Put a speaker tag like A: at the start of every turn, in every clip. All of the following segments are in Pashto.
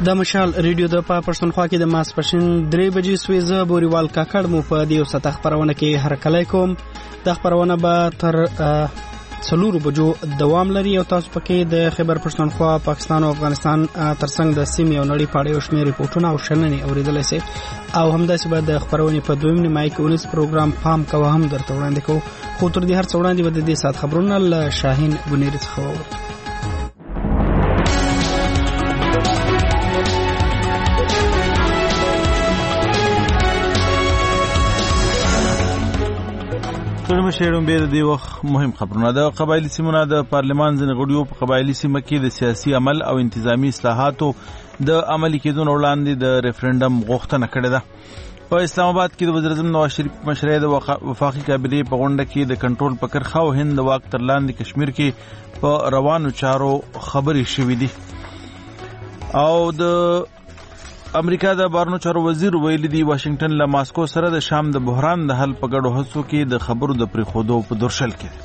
A: د مشال ریډیو د پښتونخوا کې د ماسپښین 3 بجې سويزه بوريوال کاکړ مو په دې وسط خبرونه کې هرکلی کوم. د خبرونه به تر 4 بجو دوام لري او تاسو پکې د خیبر پښتونخوا، پاکستان او افغانستان ترڅنګ د سیمې او نړۍ په اړه یو شمېر ریپورتونه او شننې اوریدلای شئ او همداسې به د خبرونې په دویم نیمه کې 19 پروګرام پام کوه هم درته وړاندې کوو. خو تر دې هر څه وړاندې به د دې سات خبرونه له شاهین بنيري څخه واورو.
B: ترمه شیرون به د وخت مهم خبرونه. د قبایلی سیمونو د پارلمان ځنې غړیو په قبایلی سیمه کې د سیاسي عمل او انتظامی اصلاحاتو د عملي کېدو وړاندې د ریفرندم غوښتنه کړې ده. په اسلام آباد کې د وزیر اعظم نواز شریف مشرۍ د وفاقي کابینې په غونډه کې د کنټرول په کرښه او هند د واک تر لاندې کشمیر کې په روانو چارو خبرې شوې دي او د امریکا د بهرنیو چارو وزیر ویلي دی واشنگټن له ماسکو سره د شام د بحران د حل په ګډو هڅو کې د خبرو د پریښودو په درشل کې.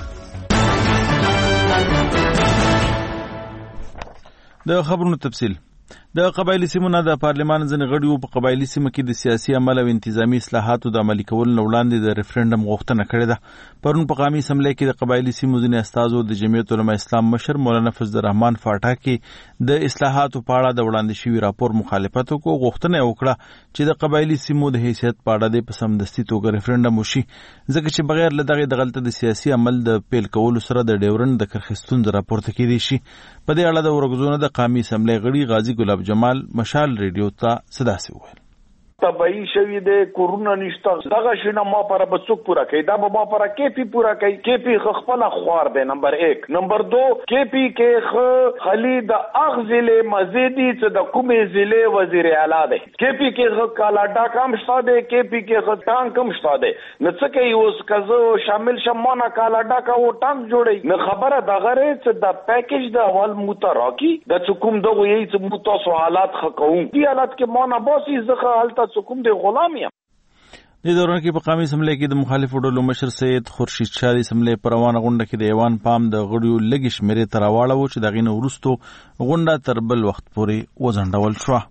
B: د خبرونو تفصیل. د قبایلی سیمونو د پارلمان ځنې غړیو په قبایلی سیمه کې د سیاسي عمل او انتظامی اصلاحاتو د عملي کولو وړاندې د ریفرندم غوښتنه کړې ده. پرون په قومي اسمبلی کې د قبایلی سیمو ځینې استازو د جمعیت علماء اسلام مشر مولانا فضل الرحمن فاټاکي د اصلاحاتو په اړه د وړاندې شوي راپور مخالفت وکړ. غوښتنه وکړه چې د قبایلی سیمو د حیثیت په اړه د سمدستي توګه ریفرندم وشي ځکه چې بغیر له دغه غلطه د سیاسي عمل د پیل کولو سره د ډیورند د کرخستون راپورته کېدی شي. په دې اړه د ورغزونه د قومي اسمبلی غړي غازی ګلاب جمال مشال ریډیو ته صداسي وویل.
C: تبعی شوی دی کورونا نشته دغه شنه ما پر به څوک پورا کوي دا به ما پر کیپی پورا کوي. کیپی خپل خوار دی نمبر 1. نمبر 2 کیپی کې خلی د اغزله مزيدي چې د کومې ضلع وزیر اعلی دی. کیپی کې کالا ډاکام شته دی. کیپی کې ټانک کم شته دی. نو څه کوي اوس کزو شامل شمانه کالا ډاکا و ټانک جوړي. نو خبره دغه ری چې د پیکیج د اول متراکی د چکم دغه یی چې متو سوالات خقوم دی حالت کې مونږه باسي زخه حالت حکومت غلامیا.
B: د دوران کې په قومي اسمبلی کې د مخالفو ډلو مشر سید خورشید شاه د اسمبلی پر روانه غونډه کې د ایوان پام د غړیو لګی شمیرې تر واړو چې دغه نو ورستو غونډه تر بل وخت پورې وځنډول شو.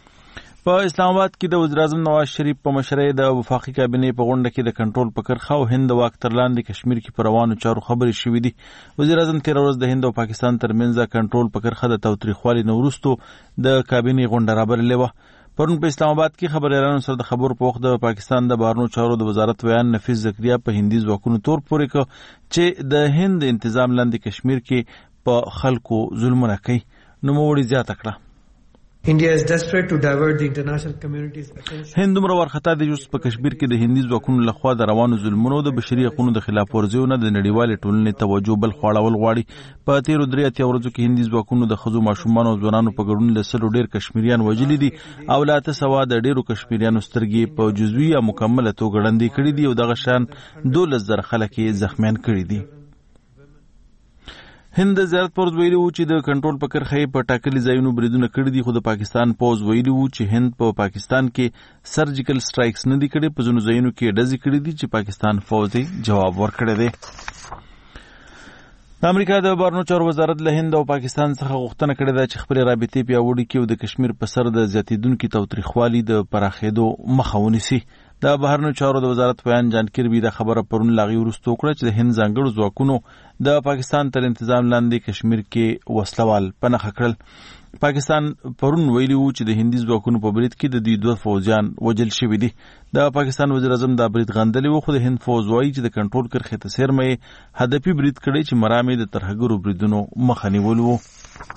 B: په اسلام آباد کې د وزیر اعظم نواز شریف په مشرۍ د وفاقي کابینې په غونډه کې د کنټرول په کرښه او هند واک تر لاندې کشمیر کې پر روانو چارو خبرې شوې دي. وزیر اعظم تیر ورځ د هند او پاکستان ترمنځ کنټرول په کرښه د توتریخوالي نو ورستو د کابینې غونډه رابرلې و. پرون په اسلام آباد کې خبريالانو سره د خبرو په وخت د پاکستان د بهرنیو چارو د وزارت ویان نفیس زکریا په هندي ځواکونو تور پورې ک چې د هند انتظام لاندې کشمیر کې په خلکو ظلمونه کوي. نو موړي زیاته کړه
D: India is desperate to divert the international community's attention.
B: هند عمر ورختا د جوس په کشمیر کې د هندي ځواکونو لخوا د روانو ظلمونو د بشري حقوقو د خلاف ورزیونه د نړیوال ټولنې توجه بل خواړول غواړي. په تیرو 3 ورځو کې هندي ځواکونو د خزو ماشومان او ځوانانو په ګډون له سلو ډیر کشمیریان وژلي دي او لا تسوا د ډیرو کشمیریانو سترګې په جزوي یا مکمله توګه ړندې کړي دي او دغه شان 12,000 خلک زخمیان کړي دي. هند زیارت پوز ویلي وو چې د کنټرول په کرښه په ټاکلي ځایونو بریدونه کړي دي. خو د پاکستان پوز ویلي وو چې هند په پاکستان کې سرجیکل سټرایکس نه دي کړي. په ځینو ځایونو کې ډزې کړي دي چې پاکستان فوج جواب ورکړی دی. د امریکا د بهرنیو چارو وزارت له هند او پاکستان څخه غوښتنه کړې ده چې خپل رابطې پیاوړې کړي او د کشمیر په سر د زیاتیدونکو تاوتریخوالي د پراخېدو مخه ونیسي. د بهرنیو چارو د وزارت بیان جان کربي د خبره پرون لاغي ورستو کړه چې د هند ځانګړو ځواکونو د پاکستان تر انتظام لاندې کشمیر کې وسلوال پنهخه کړل. پاکستان پرون ویلي وو چې د هندي ځواکونو په برید کې د دوه فوجیان وژل شوي دي. د پاکستان وزیر اعظم دا برید غندلی وو خو د هند فوج وایي چې د کنټرول کرښې ته سرمې هدفي برید کړی چې مرامې د ترهګرو بریدونو مخه نیول وو.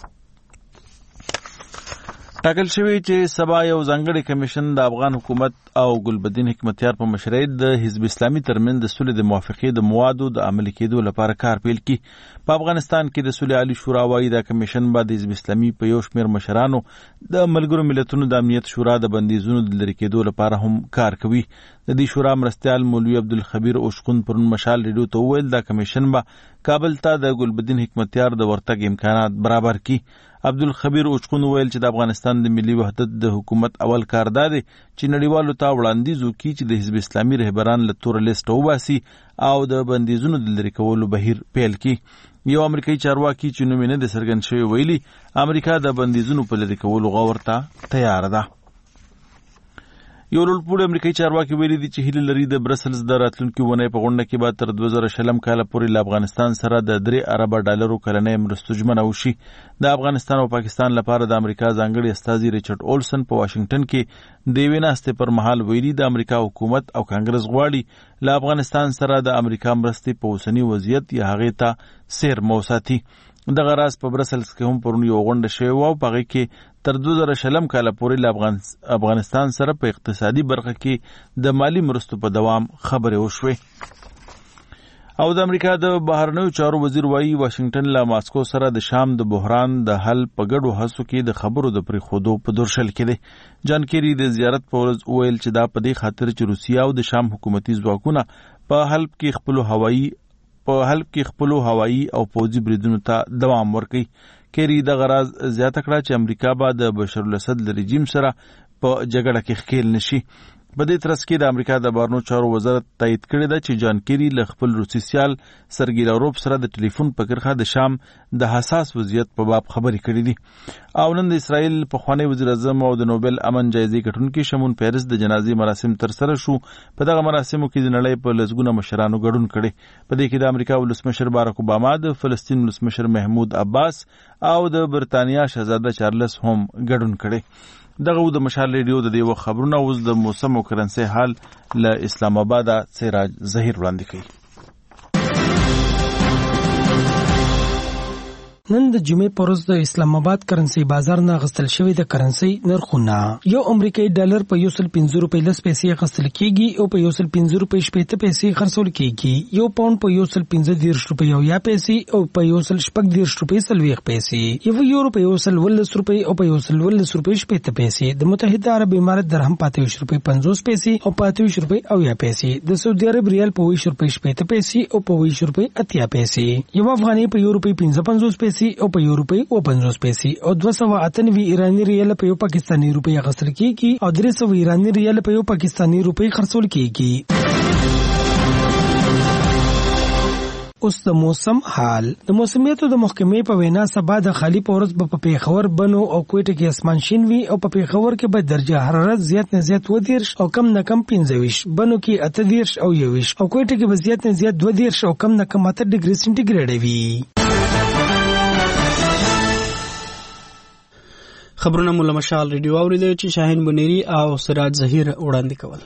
B: ټاکل شوی چې سبا یو ځانګړی کمیشن د افغان حکومت او ګلبدین حکمتیار په مشرۍ د حزب اسلامي ترمنځ د صلح د موافقې د موادو د عملي کېدو لپاره کار پیل کړي. په افغانستان کې د صلح عالی شورا وايي دا کمیشن به د حزب اسلامي په یو شمېر مشرانو د ملګرو ملتونو د امنیت شورا د بندیزونو د لرې کېدو لپاره هم کار کوي. د دې شورا مرستیال مولوي عبدالخبیر اوشقون پرون مشال ریډیو ته وویل دا کمیشن به کابل ته د ګلبدین حکمتیار د ورتګ امکانات برابر کړي. عبدالخبیر اوشقون وویل چې د افغانستان د ملي وحدت د حکومت اول کار دا دی چې نړیوالو ته وړاندیز وکړي چې د حزب اسلامي رهبران له تور لیست وباسي او د بندیزونو د لرې کولو بهیر پیل کړي. یو امریکایي چارواکي چې نوم یې نه دی څرګند شوی ویلي امریکا د بندیزونو په لرې کولو غور ته تیار ده. یو لوړپوړی امریکایي چارواکي ویلي دي چې هیله لري د برسلز د راتلونکي اونۍ په غونډه کې به تر 2020 کال پورې له افغانستان سره د $3 ارب کلنۍ مرستو ژمنه وشي. د افغانستان او پاکستان لپاره د امریکا ځانګړي استازي ریچارډ اولسن په واشنگټن کې د یوې ناستې پر مهال ویلي د امریکا حکومت او کانګرس غواړي له افغانستان سره د امریکا مرستې په اوسني وضعیت یا هغې ته سیر موساتي. دغه راز په برسلز کې هم پرون یو غونډه شوې وه او په هغې کې تر 2020 کال پورې له افغانستان سره په اقتصادي برخه کې د مالی مرستو په دوام خبرې وشوې. او د امریکا د بهرنیو چارو وزیر وایي واشنگټن له ماسکو سره د شام د بحران د حل په ګډو هڅو کې د خبرو د پرېښودو په درشل کې دی. جان کیری د زیارت په ورځ وویل چې دا په دې خاطر چې روسیه او د شام حکومتي ځواکونه په حلب کې خپلو هوایي او پوځي بریدونو ته دوام ورکوي. کیری دغه راز زیاته کړه چې امریکا به د بشر الاسد له رژیم سره په جګړه کې ښکیل نشي. په دې ترڅ کې د امریکا د بهرنیو چارو وزارت تایید کړی ده چې جان کیری له خپل روسي سیال سرګی لاروف سره د ټلیفون په کرښه د شام د حساس وضعیت په باب خبرې کړې دي. او نن د اسرائیل پخوانی وزیر اعظم او د نوبل امن جایزې ګټونکي شمون پیرس د جنازې مراسم ترسره شو. په دغه مراسمو کې د نړۍ په لسګونه مشرانو ګډون کړی. په دې کې د امریکا ولسمشر باراک اوباما، د فلسطین ولسمشر محمود عباس او د برتانیا شهزاده چارلس هم ګډون کړی. دغه د مشال ریډیو د دیو خبرونه اوس د موسم او کرنسي حال له اسلام آباد سراج ظهیر وړاندې کوي.
E: نن د جمعې پر ورځ د اسلام آباد کرنسي بازار نه غستل شوی د کرنسي نرخونه یو امریکایي ډالر په 105 روپۍ لس پیسې غستل کیږي او په 105 روپۍ شپږ پیسې خرڅول کیږي. یو پاوند په 115 روپۍ او یا پیسې او په 114 روپۍ سلويخ پیسې. یو یورو په 110 روپۍ او په 110 روپۍ شپږ پیسې. د متحده عرب امارات درهم په 23 روپۍ 50 پیسې او په 23 روپۍ او یا پیسې. د سعودي عرب ریال په 20 روپۍ شپږ پیسې او په 20 روپۍ 80 پیسې. یو افغاني په 1 روپۍ 55 پیسې او په 1 روپۍ 50 پیسې او 298 ایرانی ریال په یو پاکستانی روپۍ غسل کیږي او 300 ایرانی ریال په یو پاکستانی روپۍ خرڅول کیږي. اوس د موسم حال. د موسمیاتو د محکمې په وینا سبا د خالی پورز په پیښور، بنو او کوټه کې اسمان شین وي او په پیښور کې به درجه حرارت زیات نه زیات 20 او کم نه کم 25، بنو کې 28 او 21 او کوټه کې به زیات نه زیات 22 او کم نه کم 8 ډیګري سنټیګریډ وي.
A: خبرونه مولا مشال ریډیو اوریدل چې شاهین بنيري او سراج ظهیر وړاندې کول.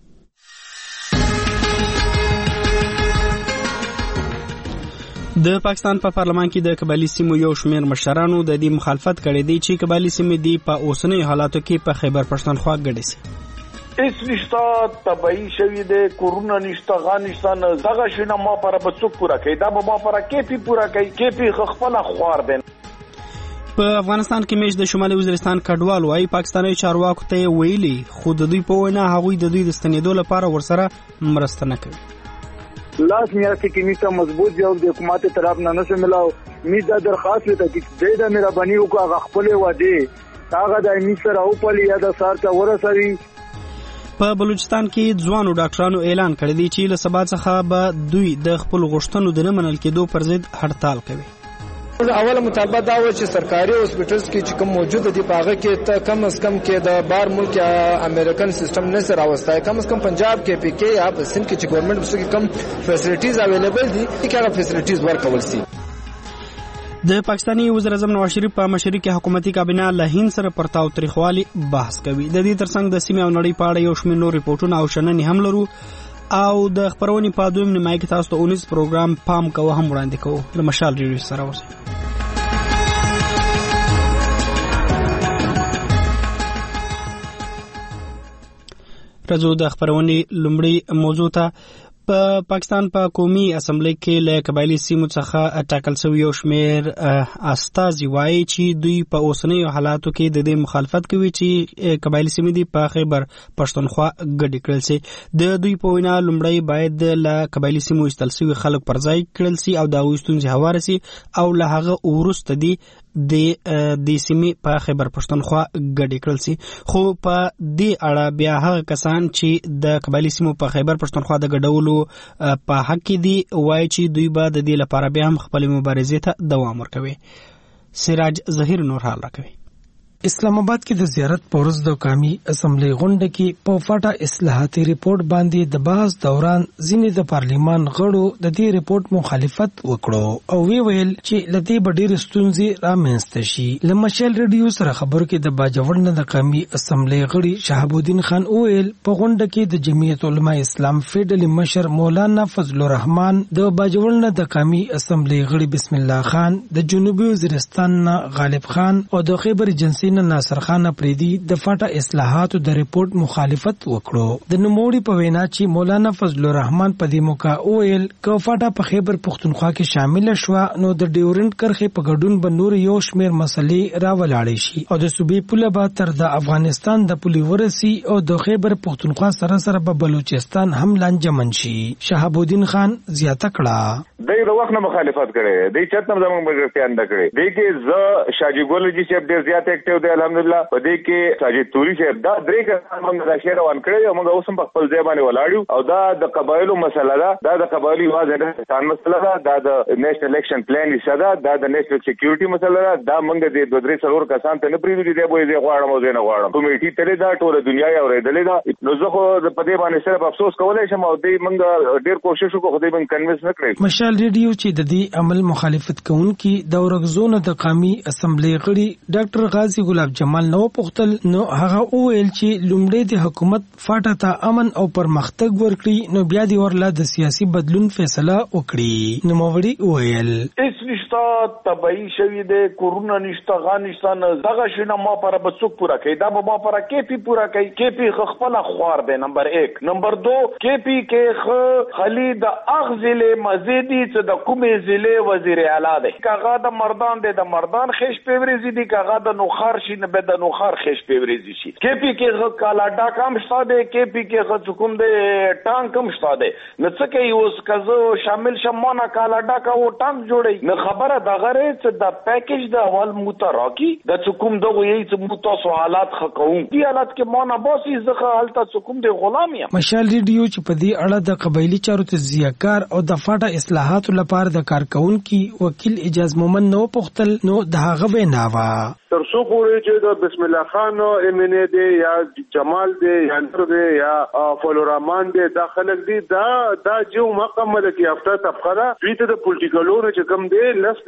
A: د پاکستان په پارلمان کې د قبایلی سیمو یو شمېر مشرانو د دې مخالفت کړی دی چې قبایلی سیمې دی په اوسنۍ حالاتو کې په خیبر پښتونخوا ګډې سي.
C: اس نشتا تبعی شوی دے کورونا نشتا غانشتان دغه شنه ما پر بڅوک پورا کوي دا ما پر کیپی پورا کوي کیپی خپل خوار دي.
A: په افغانستان کې میش د شمالي وزیرستان کډوال وايي پاکستاني چارواکو ته ویلي خو د دوی په وینا هغوی د دوی د ستنېدو لپاره ورسره مرسته نه کوي.
F: لاس میاشتې کې میته مضبوط جواب د حکومت طرف نه نشو ملاو. می دا درخواست وکړه چې د مهرباني وکړه خپل وعده هغه د میسر او په یا د سار ته ورسوي.
A: په بلوچستان کې ځوانو ډاکټرانو اعلان کړی دی چې له سبا څخه به دوی د خپل غوښتنو د نه منل کېدو پر ضد هړتال کوي.
G: اوله مطالبه دا و چې سرکاري هاسپټلز کې چې کوم موجود دي پاغه کې ته کم از کم کې د بار ملک امریکن سیستم نه سره راوستای کم از کم پنجاب کې پی کې یا سند کې چې ګورنمنت مسو کې کم فیسیلیټیز اویلیبل دي چې هغه فیسیلیټیز ورکول شي.
A: د پاکستاني وزیر اعظم نواز شریف په مشرۍ کې حکومتي کابینه له هند سره پرتاو تاریخوالي بحث کوي. د دې ترڅنګ د سیمې او نړۍ په اړه یو شمېر نور ریپورتونه او شننې هم لرو او د خبرونې په دویم نیمایي کې تاسو ته 19 پروګرام پام کوو هم وړاندې کوو. د مشال ریډیو سره اوسئ. راځو د خبرونې لومړی موضوع ته. په پاکستان په قومي اسمبلی کې له قبایلی سیمو څخه ټاکل شوی یو شمېر استازي وایي چې دوی په اوسنیو حالاتو کې د دې مخالفت کوي چې قبایلی سیمې دي په خیبر پښتونخوا ګډې کړل سي. د دوی په وینا لومړی باید له قبایلی سیمو ایستل شوي خلک پر ځای کړل سي او د هغوی ستونزې هواره سي او له هغه وروسته دي د سیمې په خیبر پښتونخوا ګډې کړل سي. خو په دې اړه بیا هغه کسان چې د قبایلی سیمو په خیبر پښتونخوا د ګډولو په حق کې دي وایي چې دوی به د دې لپاره بیا هم خپلې مبارزې ته دوام ورکوي. سراج ظهیر نور حال راکوي.
E: اسلام آباد کې د زیارت پورز د قومي اسمبلی غونډه کې په فاټا اصلاحاتي ریپورت باندې د بحث دوران ځینې د پارلیمان غړو د دې ریپورت مخالفت وکړو او ویل چې لدی ډېر ستونزې رامنځته شي. لمشل ریډیو سره خبرو کې د باجوړ د قومي اسمبلی غړي شهاب الدین خان ویل په غونډه کې د جمعیت علماء اسلام فیډرل مشر مولانا فضل الرحمن د باجوړ د قومي اسمبلی غړي بسم الله خان د جنوبي وزیرستان غالب خان او د خیبر جنسي ناصر خان اپریدي د فاټا اصلاحاتو د ریپورت مخالفت وکړو. د نوموړي په وینا چې مولانا فضل الرحمن په دې موقع ویل ک فاټا په خیبر پښتونخوا کې شامل شوه نو د ډیورنټ کرښې په ګډون به نور یو شمېر مسلې راولاړې شي او د صوبې پوله به تر د افغانستان د پولې ورسي او د خیبر پښتونخوا سره سره به بلوچستان هم لانجمن شي. شهاب الدین خان زیاته کړه
C: د وخت نه مخالفت کړي د چتنم زموږ مګرتیا نه کړي د کې ز شاجی ګولجی چې ډیر زیات اکټیو دی الحمدلله په دې کې ساجد توري چې دا درې کسان موږ د شهر وان کړی او موږ اوس هم په خپل ځای باندې ولاړو او دا د قبایلو مسله ده. دا د قبایلي واځه د مسله ده. دا د نېشنل الیکشن پلان یې دا د نېشنل سکیورټي مسله ده. دا موږ د دوه درې څلور کسان ته نه پریږدو دی به یې غواړم او زه نه غواړم کمیټي تلې دا ټول دنیا یې اورېدلې ده. نو زه خو په دې باندې صرف افسوس کولای شم او دې موږ ډېر کوشش وکړو خو دې موږ کنوینس نه کړی.
E: مشال ریډیو چې د دې عمل مخالفت کوونکي د ورغزون د قومي اسمبلی غړي ډاکټر غازی ګلاب جمال نو پختل نو هغه ویل چې لومړی د حکومت فاټا ته امن او پرمختګ ورکړي نو بیا دی ورله د سیاسي بدلون فیصله وکړي. نو موري ویل
C: هیڅ نشته تبعی شوی د کورونا نشته غانستان دغه شنه ما پر بڅوک پورا کوي دا ما پر کیپی پورا کوي کیپی خپل خوار دی. نمبر 1 نمبر 2 کیپی کې خالد اغزل مزيدي چې د کومې ضلع وزیر اعلی دی کاغه د مردان دی د مردان خېش پیوريزي دی کاغه د نوخار شي نه به د نوخار خېش پیوريزي شي. کیپی کې کالا ډاک هم شته دی کیپی کې حکوم دی ټانک هم شته دی نو څه کوي اوس کزو شامل شمونه کالا ډاک او ټانک جوړي نو خبره د غره چې د پیکیج د اول متراکی د حکوم دغه یې چې متاسو حالات خقوم دی حالات کې مونږه باسي ځکه حالت حکوم دی غلامي.
E: مشال ریډیو چې په دې اړه د قبایلی چارو تجزیه‌کار او د فاټا اصلاحاتو لپاره د کارکونکو وکیل اجازه مومن نو پختل نو د هغه ویناوه
H: تر څو پورې چې د بسم الله خان امنه دی یا جمال دی یا نور دی یا فضل الرحمن دی دا خلک دی دا جو مقامه کې افته تفخره دوی د پولیټیکلونو چې کم دی لس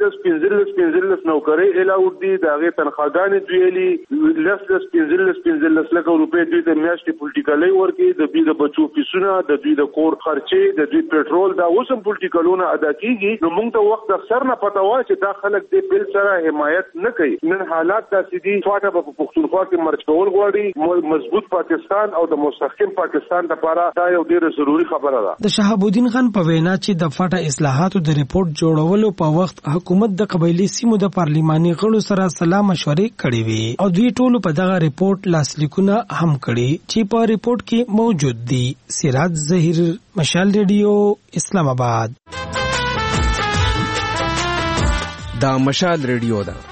H: 15 نوکری الاوډ دی دغه تنخواګانې دویلي لس 15 لکه روپۍ دوی د میاشتې پولیټیکلي ورکی د دوی د بچو فیسونه د دوی د کور خرچې د دوی پېټرول دا اوسم پولیټیکلونه ادا کیږي نو موږ ته وخت اکثر نه پتا و چې دا خلک دی بل سره حمایت نه کوي. نن حالات د سیدی فاټا په پښتونخوا کې مرچ کول غواړي مضبوط پاکستان او د مستحکم پاکستان لپاره دا یو ډیره ضروری خبره ده.
E: د شهاب الدین خان په وینا چې د فاټا اصلاحاتو د ریپورت جوړولو په وخت حکومت د قبایلی سیمو د پارلیماني غړو سره سلا مشورې کړې وي او دوی ټول په دغه ریپورت لاسلیکونه هم کړي چې په ریپورت کې موجود دي. سراج ظهیر مشال ریډیو اسلام آباد.
I: دا مشال ریډیو ده.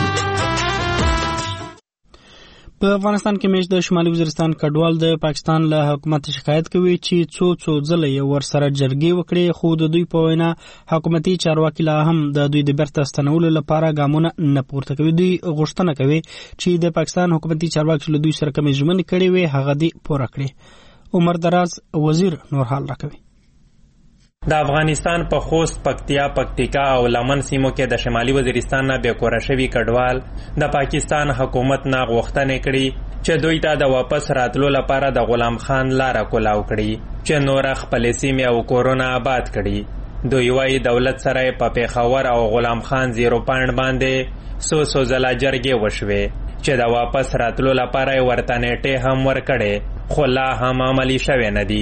A: په افغانستان کې مېش د شمالي وزیرستان کډوال د پاکستان له حکومت شکایت کوي چې څو ځله یې ورسره جرګې وکړي خو د دوی په وینا حکومتي چارواکي لا هم د دوی د بیرته ستنولو لپاره ګامونه نه پورته کوي. دوی غوښتنه کوي چې د پاکستان حکومتي چارواکي له دوی سره کومې ژمنې کړې وي هغه دې پوره کړي. عمر دراز وزیر نور حال راکوي.
J: د افغانستان په خوست، پکتیا، پکتیکا او لمن سیمو کې د شمالي وزیرستان نه بیکوره شوي کډوال د پاکستان حکومت نه غوښتنې کړي چې دوی ته د واپس راتلو لپاره د غلام خان لاره کولاو کړي چې نور خپل سیمې او کورونه آباد کړي. دوی وايي دولت سره په پیښور او غلام خان 0 پاینټ باندې سو ځله جرګې وشوي چې د واپس راتلو لپاره ورته نیټې هم ورکړي خو لا هم عملي شوی نه دي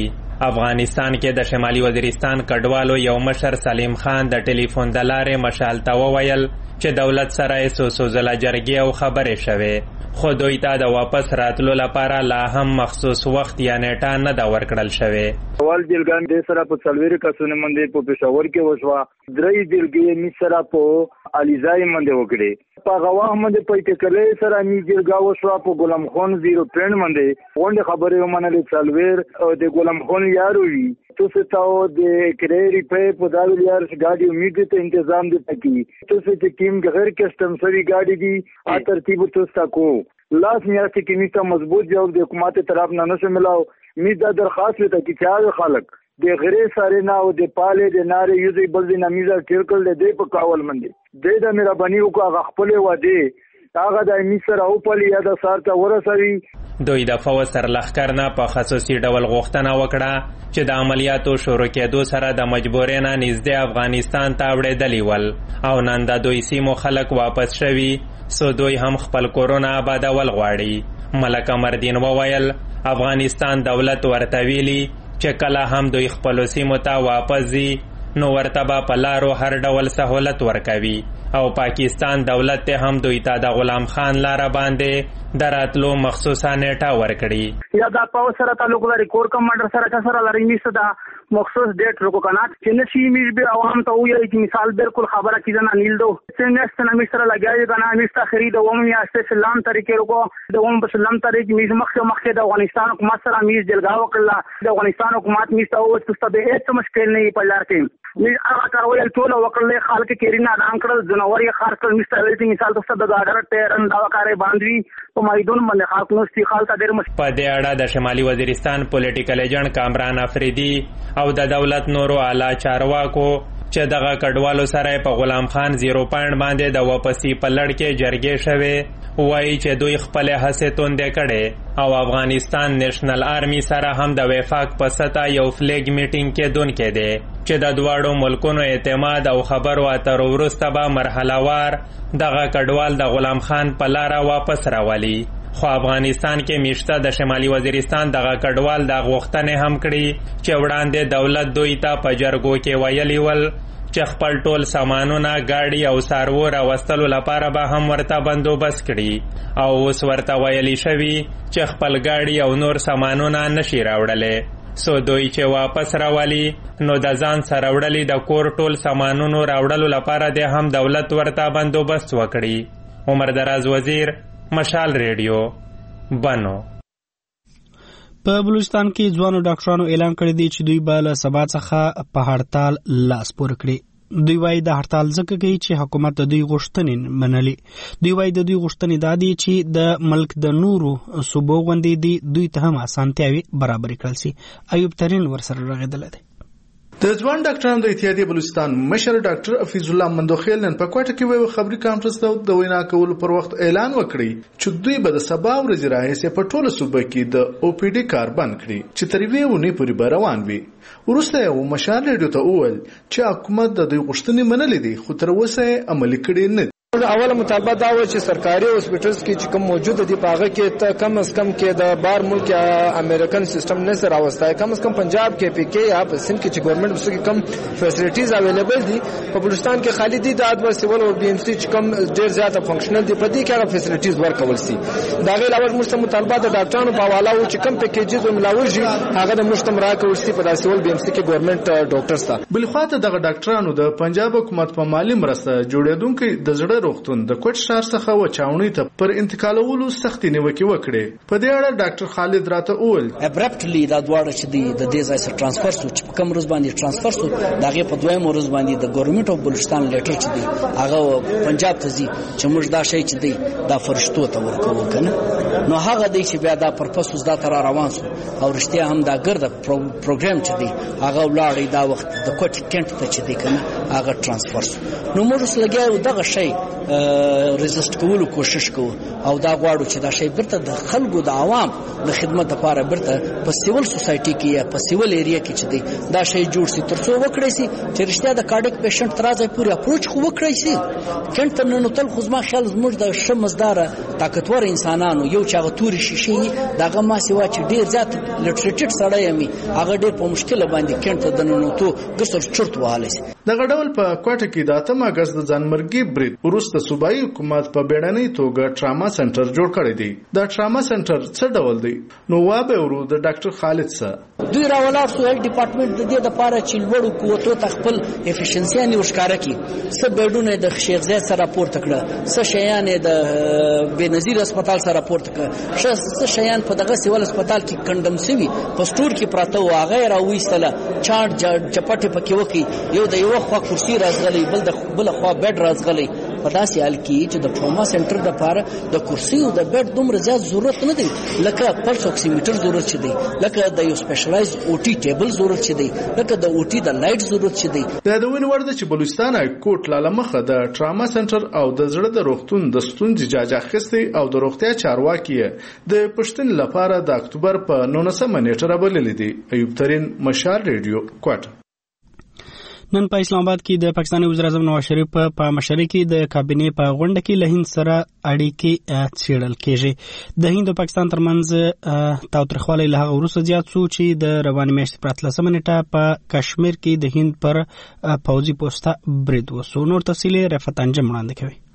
J: افغانستان کې د شمالي وزیرستان کډوالو یو مشر سلیم خان د ټلیفون د لارې مشال ته وویل چې دولت سره یې څو ځله جرګې او خبرې شوې، خو دوی ته د واپس راتلو لپاره لا هم مخصوص وخت یا نیټه نه ده ورکړل شوې.
F: اول جلګان د سره په څلوري کسونه باندې په پېښور کې وشوه، درې جلګې می سره په علیزای باندې وکړې، په غواه باندې په ټکلې سره می جلګا وشوه، په غلام خان 0 باندې غونډه خبرې ومنلې څلور د غلام خان یارو وی تو سے تو د کریری په پداوی یار گاڑی امید ته تنظیم دي پکې تو سے ټیم غیر کسٹم سوي گاڑی دي ا ترتیب تو ستا کو لاس میاشت کې میته مضبوط جواب د حکومت طرف نه نشو ملاو. می دا درخواست وته چې چا خلک د غیر سره نه او د پاله د ناره یوزي بل د نمیزه ټیرکل د په کاول منډي د مهرباني وکړه خپل وعده هغه د میسر او پاله یا د سارته ورسوي.
J: دوی د فوج سرلښکر نه په خصوصي ډول غوښتنه وکړه چې د عملیاتو شروع کېدو سره د مجبورۍ نه نږدې افغانستان ته وړېدلي ول او نن د دوی سیمو خلک واپس شوي سو دوی هم خپل کورونه آبادول غواړي. ملک امردین وویل افغانستان دولت ورته ویلي چې کله هم دوی خپلو سیمو ته واپس ځي نو ورته به په لارو هر ډول سهولت ورکوي او پاکستان دولت ته هم دوی ته د غلام خان لاره باندې د راتلو مخصوصه نیټه ورکړي.
K: یا دا پاو سره تعلق لري کور کمانډر سره سره لري میسته دا مخصوص ډیټ رکو کنه چې نشي میز به عوام ته وایي چې مثال بالکل خبره کیږي نه نیل دو څنګه ستنه میسره لګایي کنه میسته خرید او مې استه سلام طریقې رکو د ووم په سلام طریقې میز مخکې د افغانستان حکومت سره میز جلګا وکړه د افغانستان حکومت میسته او څه به هیڅ مشکل نه په لار کې میز هغه کاروي ټول وکړل خلک کېرینا دانکړل جنوري خار کړل میسته ویل مثال تاسو د غاډر ټیرن دا کارې باندې په مایدون باندې خلک نو استخال ته ډېر مشکل.
J: په دې اړه د شمالي وزیرستان پولیټیکل ایجنټ کامران افریدي او د دولت نورو اعلی چارواکو چې دغه کډوالو سره په غلام خان 0 باندې د واپسی په لړ کې جرګې شوې وایي چې دوی خپل هڅې توندې کړې او افغانستان نېشنل آرمي سره هم د وفاق په سطح یو فلیګ میټینګ کې دونکې دی چې د دواړو ملکونو اعتماد او خبرو اترو وروسته به مرحله وار دغه کډوال د غلام خان په لاره واپس راولي. خو افغانستان کې میشته د شمالي وزیرستان دغه کډوال د غوښتنې هم کړي چې وړاندې دولت دوی ته په جرګو کې ویلي ول چې خپل ټول سامانونه گاډي او څاروو راوستلو لپاره به هم ورته بندوبست کړي او اوس ورته ویلي شوي چې خپل گاډي او نور سامانونه نشي راوړلی سو دوی چې واپس راولي نو د ځان سره وړلي د کور ټول سامانونو راوړلو لپاره د هم دولت ورته بندوبست وکړي. عمر دراز وزیر مشال ریډیو بنو.
A: په بلوچستان کې ځوانو ډاکټرانو اعلان کړی دی چې دوی به له سبا څخه په هړتال لاس پورې کړي. دوی وایي د هړتال ځکه کوي چې حکومت د دوی غوښتنې منلي. دوی وایي د دوی غوښتنې دا دي چې د ملک د نورو صوبو غوندې دي دوی ته هم اسانتیاوي برابرې کړل سي. ایوب ترین ورسره رغېدلی دی.
L: د ځوان ډاکټرانو د اتحادیې بلوچستان مشر ډاکټر حفیظ الله مندوخیل نن په کوټه کې یو خبري کانفرنس د وینا کولو پر وخت اعلان وکړی چې دوی به د سبا ورځې راهیسې په ټوله صوبه کې د او پی ډي کار بند کړي چې تر یوې اونۍ پورې به روان وي. وروسته یې مشر ریډیو ته وویل چې حکومت د دوی غوښتنې منلې دي خو تر اوسه یې عملي کړې نه.
G: اوله مطالبه دا و چې سرکاري هاسپټلز کې چې کوم موجود دي پاغه کې ته کم از کم کې د بار ملک امریکن سیستم نه سره راوستای کم از کم پنجاب کې پی کې یا په سند کې چې ګورنمنت مسو کم فیسیلیټیز اویلیبل دي په بلوچستان کې خالی دي د ادب سیول او بي ام سي چې کم ډیر زیاته فنکشنل دي په دې کې هغه فیسیلیټیز ورکول سي. دا غیر علاوه موږ مطالبه د ډاکټرانو په حواله و چې کم پیکیجز ملاوي هغه د مشتم راکول سي په داسول بي ام سي کې ګورنمنت ډاکټرز ته.
L: بل خواته دغه ډاکټرانو د پنجاب حکومت په مالی مرسته جوړېدونکو د زړه روغتون د کوټ شهر څخه و چاونی ته پر انتقالولو سختي نیوکه وکړي. په دې اړه ډاکټر خالد راته اول
M: ابرپټلی دا دواړه چې د دې ځای سره ترانسفر شو چې کوم روز باندې ترانسفر شو دغه په دویم روز باندې د ګورنمنت اف بلوچستان لیټر چې دی هغه پنجاب ته ځي چې موږ دا شی چې دی دا فرشتو ته ورکوو کنه نو هغه دی چې بیا دا پرپسوس دا تر روان شو او رښتیا هم دا ګرځ پروګرام چې دی هغه ولاړی دا وخت د کوټ کینټ ته چې دی کنه هغه ترانسفر شو. نو موږ سره لګیاو دغه شی ریزست کولو کوشش کوو او دا غواړو چې دا شی برته د خلکو د عوام د خدمت لپاره برته په سیول سوسایټي کې یا په سیول ایریا کې چې دی دا شی جوړ شي ترڅو وکړي شي چې رښتیا د کارډیک پیشنټ ترازه پورې اپروچ خو وکړي شي کله ته نو تل خو زما خیال زموږ د شمزدار طاقتور انسانانو یو چا غتوري شي داغه ما سیوا چې ډیر زیات لټریټډ سړی می هغه ډیر په مشکل باندې کله ته د نو تو ګسر چرت واله شي
L: دغه ډول په کوټه کې د 8 اگست د ځانمرګي برید وروسته صوبایي حکومت په بیړنۍ توګه ټراما سنټر جوړ کړی دی. دا ټراما سنټر څه ډول دی؟ نو وابه ورو د ډاکټر خالد سره
M: دوی راولار سو هیلث ډپارټمنټ د دې لپاره چې لوړو قوتو تخپل افیشنسي نه وشکاره کی څه بیډونه د شیخ زید سره راپورته کړه څه شیان د بنظیر هسپتال سره راپورته کړه څه شیان په دغه سیول هسپتال کې کندم سوي په سټور کې پراته و هغه راوېستله چاټ چپټه پکې وکي یو د یو خوا کرسي راځغلي بل خوا بیډ راځغلي په داسې حال کې چې د ټراما سنټر لپاره د کرسي او د بیډ دومره زیات ضرورت نه دی لکه پلس اکسیمیټر ضرورت چي دی لکه د یو سپیشلایز او ټي ټیبل ضرورت چي دی لکه د او ټي د لایټ ضرورت چي دی.
L: د دوی ورده چې بلوچستان کوټ لاله مخه د ټراما سنټر او د زړه د روغتون د ستونزې جاج اخیستي او د روغتیا چارواکي د پښتون لپاره د اکتوبر په 19 نیټه رابللې دي. ایوب ترين، مشال ریډیو، کوټه.
A: نن په اسلام آباد کې د پاکستاني وزیر اعظم نواز شریف په مشرۍ کې د کابینې په غونډه کې له هند سره اړیکې څېړل کېږي. د هند او پاکستان ترمنځ تاوتریخوالی له هغه وروسته زیات شو چې د روانې میاشتې په 13 نیټه په کشمیر کې د هند پر پوځي پوسټه برید وسو. نور تفصیل رفعت انجم وړاندې کوي.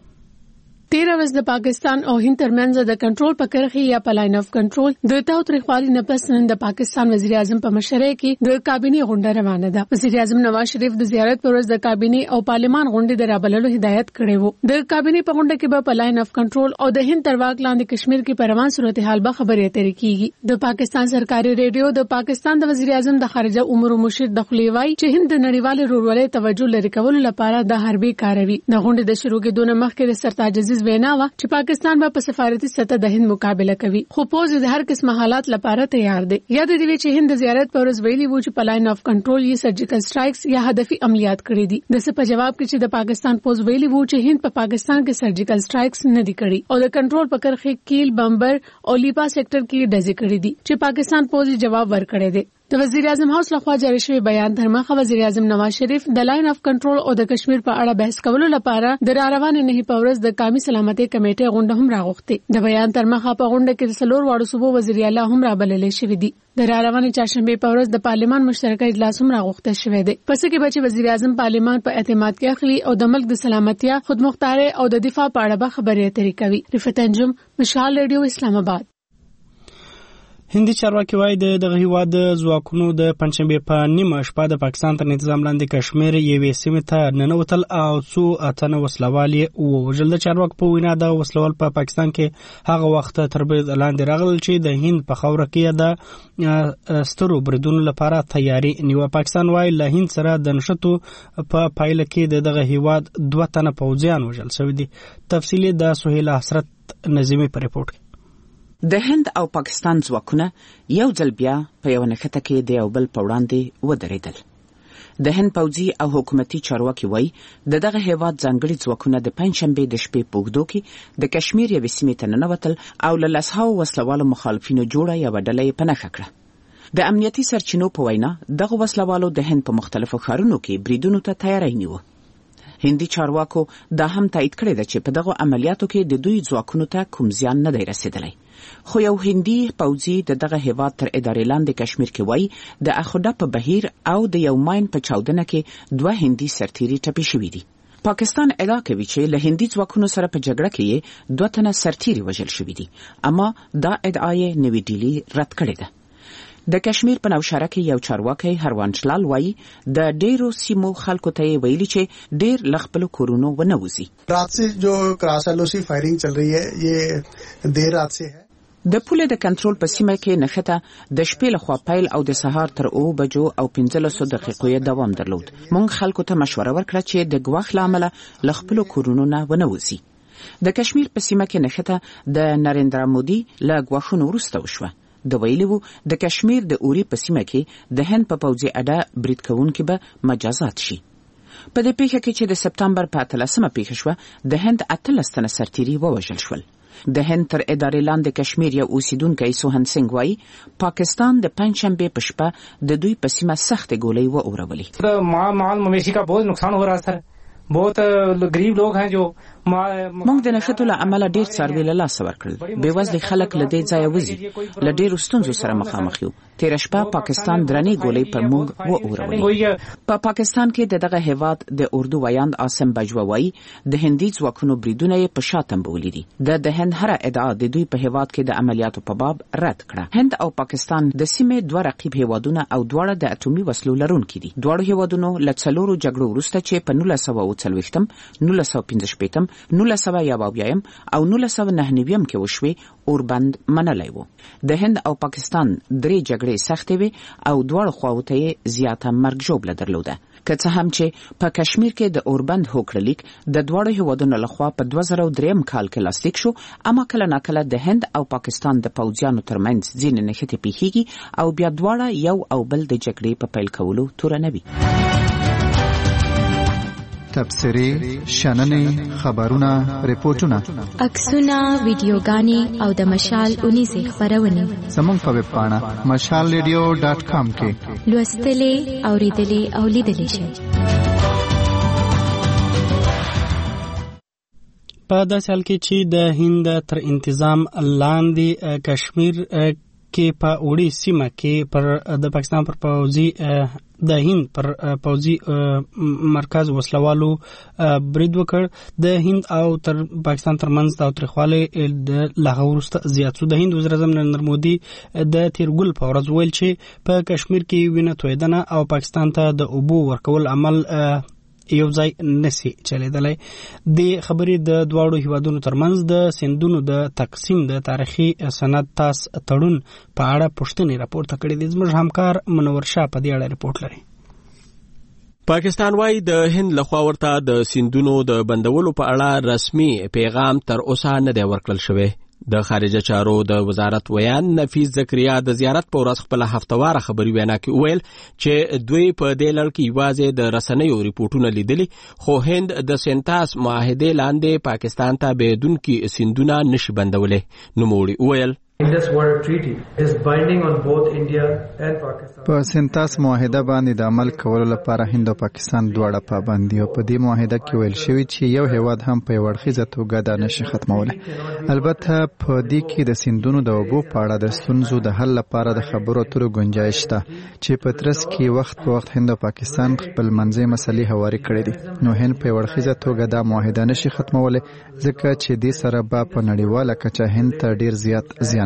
N: 13 ورځ د پاکستان او هند ترمنځ د کنټرول په کرښه یا په لاین اف کنټرول د تاوتریخوالي نه پس نن د پاکستان وزیر اعظم په مشرۍ کې د کابینې غونډه روانه ده. وزیر اعظم نواز شریف د زیارت پر ورځ د کابینې او پارلمان غونډې د رابللو هدایت کړی وو. د کابینې په غونډه کې په لاین اف کنټرول او د هند تر واک لاندې کشمیر کې په روان صورتحال به خبرې اترې کیږي. د پاکستان سرکاري ریډیو د پاکستان د وزیر اعظم د خارجه امور مشیر دخلي وای چې هند د نړیوال ورورولۍ توجه لري کولو لپاره د حربي کاروي. د غونډې د شروع کېدو مخکې د سرتاج عزیز وینا و چې پاکستان به په سفارتي سطح د هند مقابله کوي خو پوز د هر قسم حالات لپاره تیار دی. یاد دی چې هند د زیارت پر ورځ ویلي وو چې په لاین اف کنټرول یې سرجیکل سټرایکس یا هدفي عملیات کړې دي. د څه په جواب کې چې د پاکستان پوز ویلي وو چې هند په پاکستان کې سرجیکل سټرایکس نه دي کړی او د کنټرول په کرښه کیل بمبر او لیپا سېکټر کې ډزې کړې دي چې پاکستان پوز جواب ورکړی دی. د وزیر اعظم هاوس لخوا جاری شوی بیان تر مخه وزیر اعظم نواز شریف د لاین اف کنټرول او د کشمیر په اړه بحث کولو لپاره د روانې نه په ورځ د قومي سلامتۍ کمیټې غونډه هم راغوښتې. د بیان تر مخه په غونډه کې د څلور واړو صوبو وزیر اعلی هم رابللې شوی دي. د روانې چاشنبه په ورځ د پارلمان مشترکه اجلاس هم راغوښته شوی دی. پس کې بچي وزیر اعظم پارلمان په اعتماد کې اخلي او د ملک د سلامتیا، خودمختاري او د دفاع په اړه به خبرې اترې کوي. رفعت انجم، مشال ریډیو، اسلام آباد.
A: هندي چارواکي وایي دغه هیواد د ځواکونو د پنځشنبه په نیمه شپه د پاکستان تر نظام لاندې کشمیر یوې سیمې ته ننوتل او څو اتنه وسلوال ووژل. د چارواکو په وینا د وسلوال په پاکستان کې هغه وخت تر برید لاندې راغلل چې د هند په خاوره کې د سترو بریدونو لپاره تیاری نیوه. پاکستان وایي له هند سره د نښتو په پایله کې دغه هیواد 2 تنه پوځیان وژل شوي دي. تفصیل د سهیل حسرت نظیمی په ریپورت کې.
O: د هند او پاکستان ځواکونه یو ځل بیا په یو نښته کې د یو بل په وړاندې ودرېدل. د هند پوځي او حکومتي چارواکي وایي دغه هیواد ځانګړي ځواکونه د پنځشنبې د شپې په اوږدو کې د کشمیر یوې سیمې ته ننوتل او له لسهاو وسلوالو مخالفینو جوړه یوه ډله یې په نښه کړه. د امنیتي سرچینو په وینا دغه وسلوالو د هند په مختلفو ښارونو کې بریدونو ته تیاری نیوه. هندي چارواکو دا هم تایید کړی ده چې په دغه عملیاتو کې د دوی ځواکونو ته کوم زیان نه دی رسیدلی. خو یو هندي پوځي دغه هیواد تر ادارې لاندې کشمیر کې وایي د اخوډه په بهیر او د یو ماین په چاودنه کې 2 هندي سرتیري ټپي شوي دي. پاکستان ادعا کوي چې له هندي ځواکونو سره په جګړه کې 2 تنه سرتیري وژل شوي دي، اما دا ادعا یې نوی ډیلی رد کړې ده. د کشمیر په نوشهره کې یو چارواکي هروانشلال وایي د ډیرو سیمو خلکو ته ویلي چې ډیر لخپل کورونو ونوځي.
P: رات سے جو کراس ایلوسی فائرنگ چل رہی ہے یہ دیر رات سے ہے.
O: د پولې د کنټرول په سیمه کې نښته د شپې لخوا پیل او د سهار تر 9 بجو او 15 دقیقو دوام درلود. مونږ خلکو ته مشوره ورکړه چې د ګواښ له امله له خپلو کورونو نه ونوځي. د کشمیر په سیمه کې نښته د نریندرا مودي له ګواښونو وروسته وشوه. د ویلي وو د کشمیر د اوري په سیمه کې د هند په پوځي اډه برید کوونکي به مجازات شي. په دې پیښه کې چې د سپتمبر په 13مه پیښه شوه د هند 18 تنه سرتیري ووژل شول. د هند تر ادارې لاندې کشمیر یو اوسیدونکی سوهن سنگ وایي پاکستان د پنځشنبې په شپه د دوی په سیمه سخت ګولۍ واورولې.
Q: مال مویشي کا بہت نقصان ہو رہا سر. بہت غریب لوگ ہیں جو
O: موږ د نښتو له امله ډېر څاروي له لاسه ورکړل. بېوزلي خلک له دې ځایه وځي. له ډېرو ستونزو سره مخامخ یو. تېره شپه پاکستان درنې ګولۍ پر موږ واورولې. په پاکستان کې د دغه هېواد د اردو ویاند عاصم بجوا وایي د هندي ځواکونو بریدونه یې په شا تنبولي دي. د هند هره ادعا د دوی په هېواد کې د عملیاتو په باب رد کړه. هند او پاکستان د سیمې دوه رقیب هېوادونه او دواړه د اټومي وسلو لرونکي دي. دواړو هېوادونو له 4 جګړو وروسته چې په 1940 1945 1971 او 1999 کې وشوي اوربند منلی وو. د هند او پاکستان 3 جګړې سختې وي او دواړو خواو ته یې زیاته مرګ ژوبله درلوده. که څه هم چې په کشمیر کې د اوربند هوکړه لیک د دواړو هېوادونو لخوا په 2003 کال کې لاسلیک شو، اما کله ناکله د هند او پاکستان د پوځیانو ترمنځ ځینې نښتې پیښیږي او بیا دواړه یو او بل د جګړې په پیل کولو تورنوي.
R: تبصرې، شننې، خبرونه، ریپورتونه،
S: عکسونه، ویډیوګانې او د مشال اونیزې خپرونې
R: زموږ په ویب پاڼه mashalradio.com کې
S: لوستلې، اوریدلې او لیدلې شئ.
A: په داسې حال کې چې د هند تر انتظام لاندې کشمیر کې په وړي سیمه کې پر د پاکستان پر پوځي د هند پر پوځي مرکز وسلوالو برید وکړ. د هند او تر پاکستان ترمنځ تاوتریخوالی د لغه وروسته زیات شو. د هند وزیر اعظم نریندر مودي د تیرګل په ورځ ویل چې په کشمیر کې وینه تویدنه او پاکستان ته د اوبو ورکول عمل یو ځای نسی چلیدلی. د خبرې د دواړو هیوادونو ترمنځ د سیندونو د تقسیم د تاریخي سند تاس تړون په اړه پوښتنې راپورته کړې دي. زموږ همکار منور شاه په دې اړه رپورټ لري.
T: پاکستان وايي د هند لخوا ورته د سیندونو د بندولو په اړه رسمي پیغام تر اوسه نه دی ورکړل شوی. د خارجه چارو د وزارت ویان نفیس زکریا د زیارت په ورځ خپل هفتواره خبري وینا کې ویل چې دوی په دې لړ کې یوازې د رسنیو ریپورتونه لیدلي، خو هند د سینتاس معاهدې لاندې پاکستان ته بهدونکي سیندونه نشي بندولې. نوموړي ویل
D: Indus Water Treaty is binding on both India and Pakistan.
R: په سنتاس معاهده باندې د عمل کولو لپاره هند او پاکستان دواړه پابند دي او په دې معاهده کې ویل شوی چې یو هیواد هم په ورخیزه توګه دا نشي ختمولی. البته په دې کې د سیندونو د اوبو په اړه د ستونزو د حل لپاره د خبرو اترو گنجایش شته چې په ترڅ کې وخت په وخت هند او پاکستان خپل منځي مسلې هواري کړې دي. نو هند په ورخیزه توګه دا معاهده نشي ختمولی ځکه چې دې سره به په نړیواله کچه هند ته ډیر زیات زیان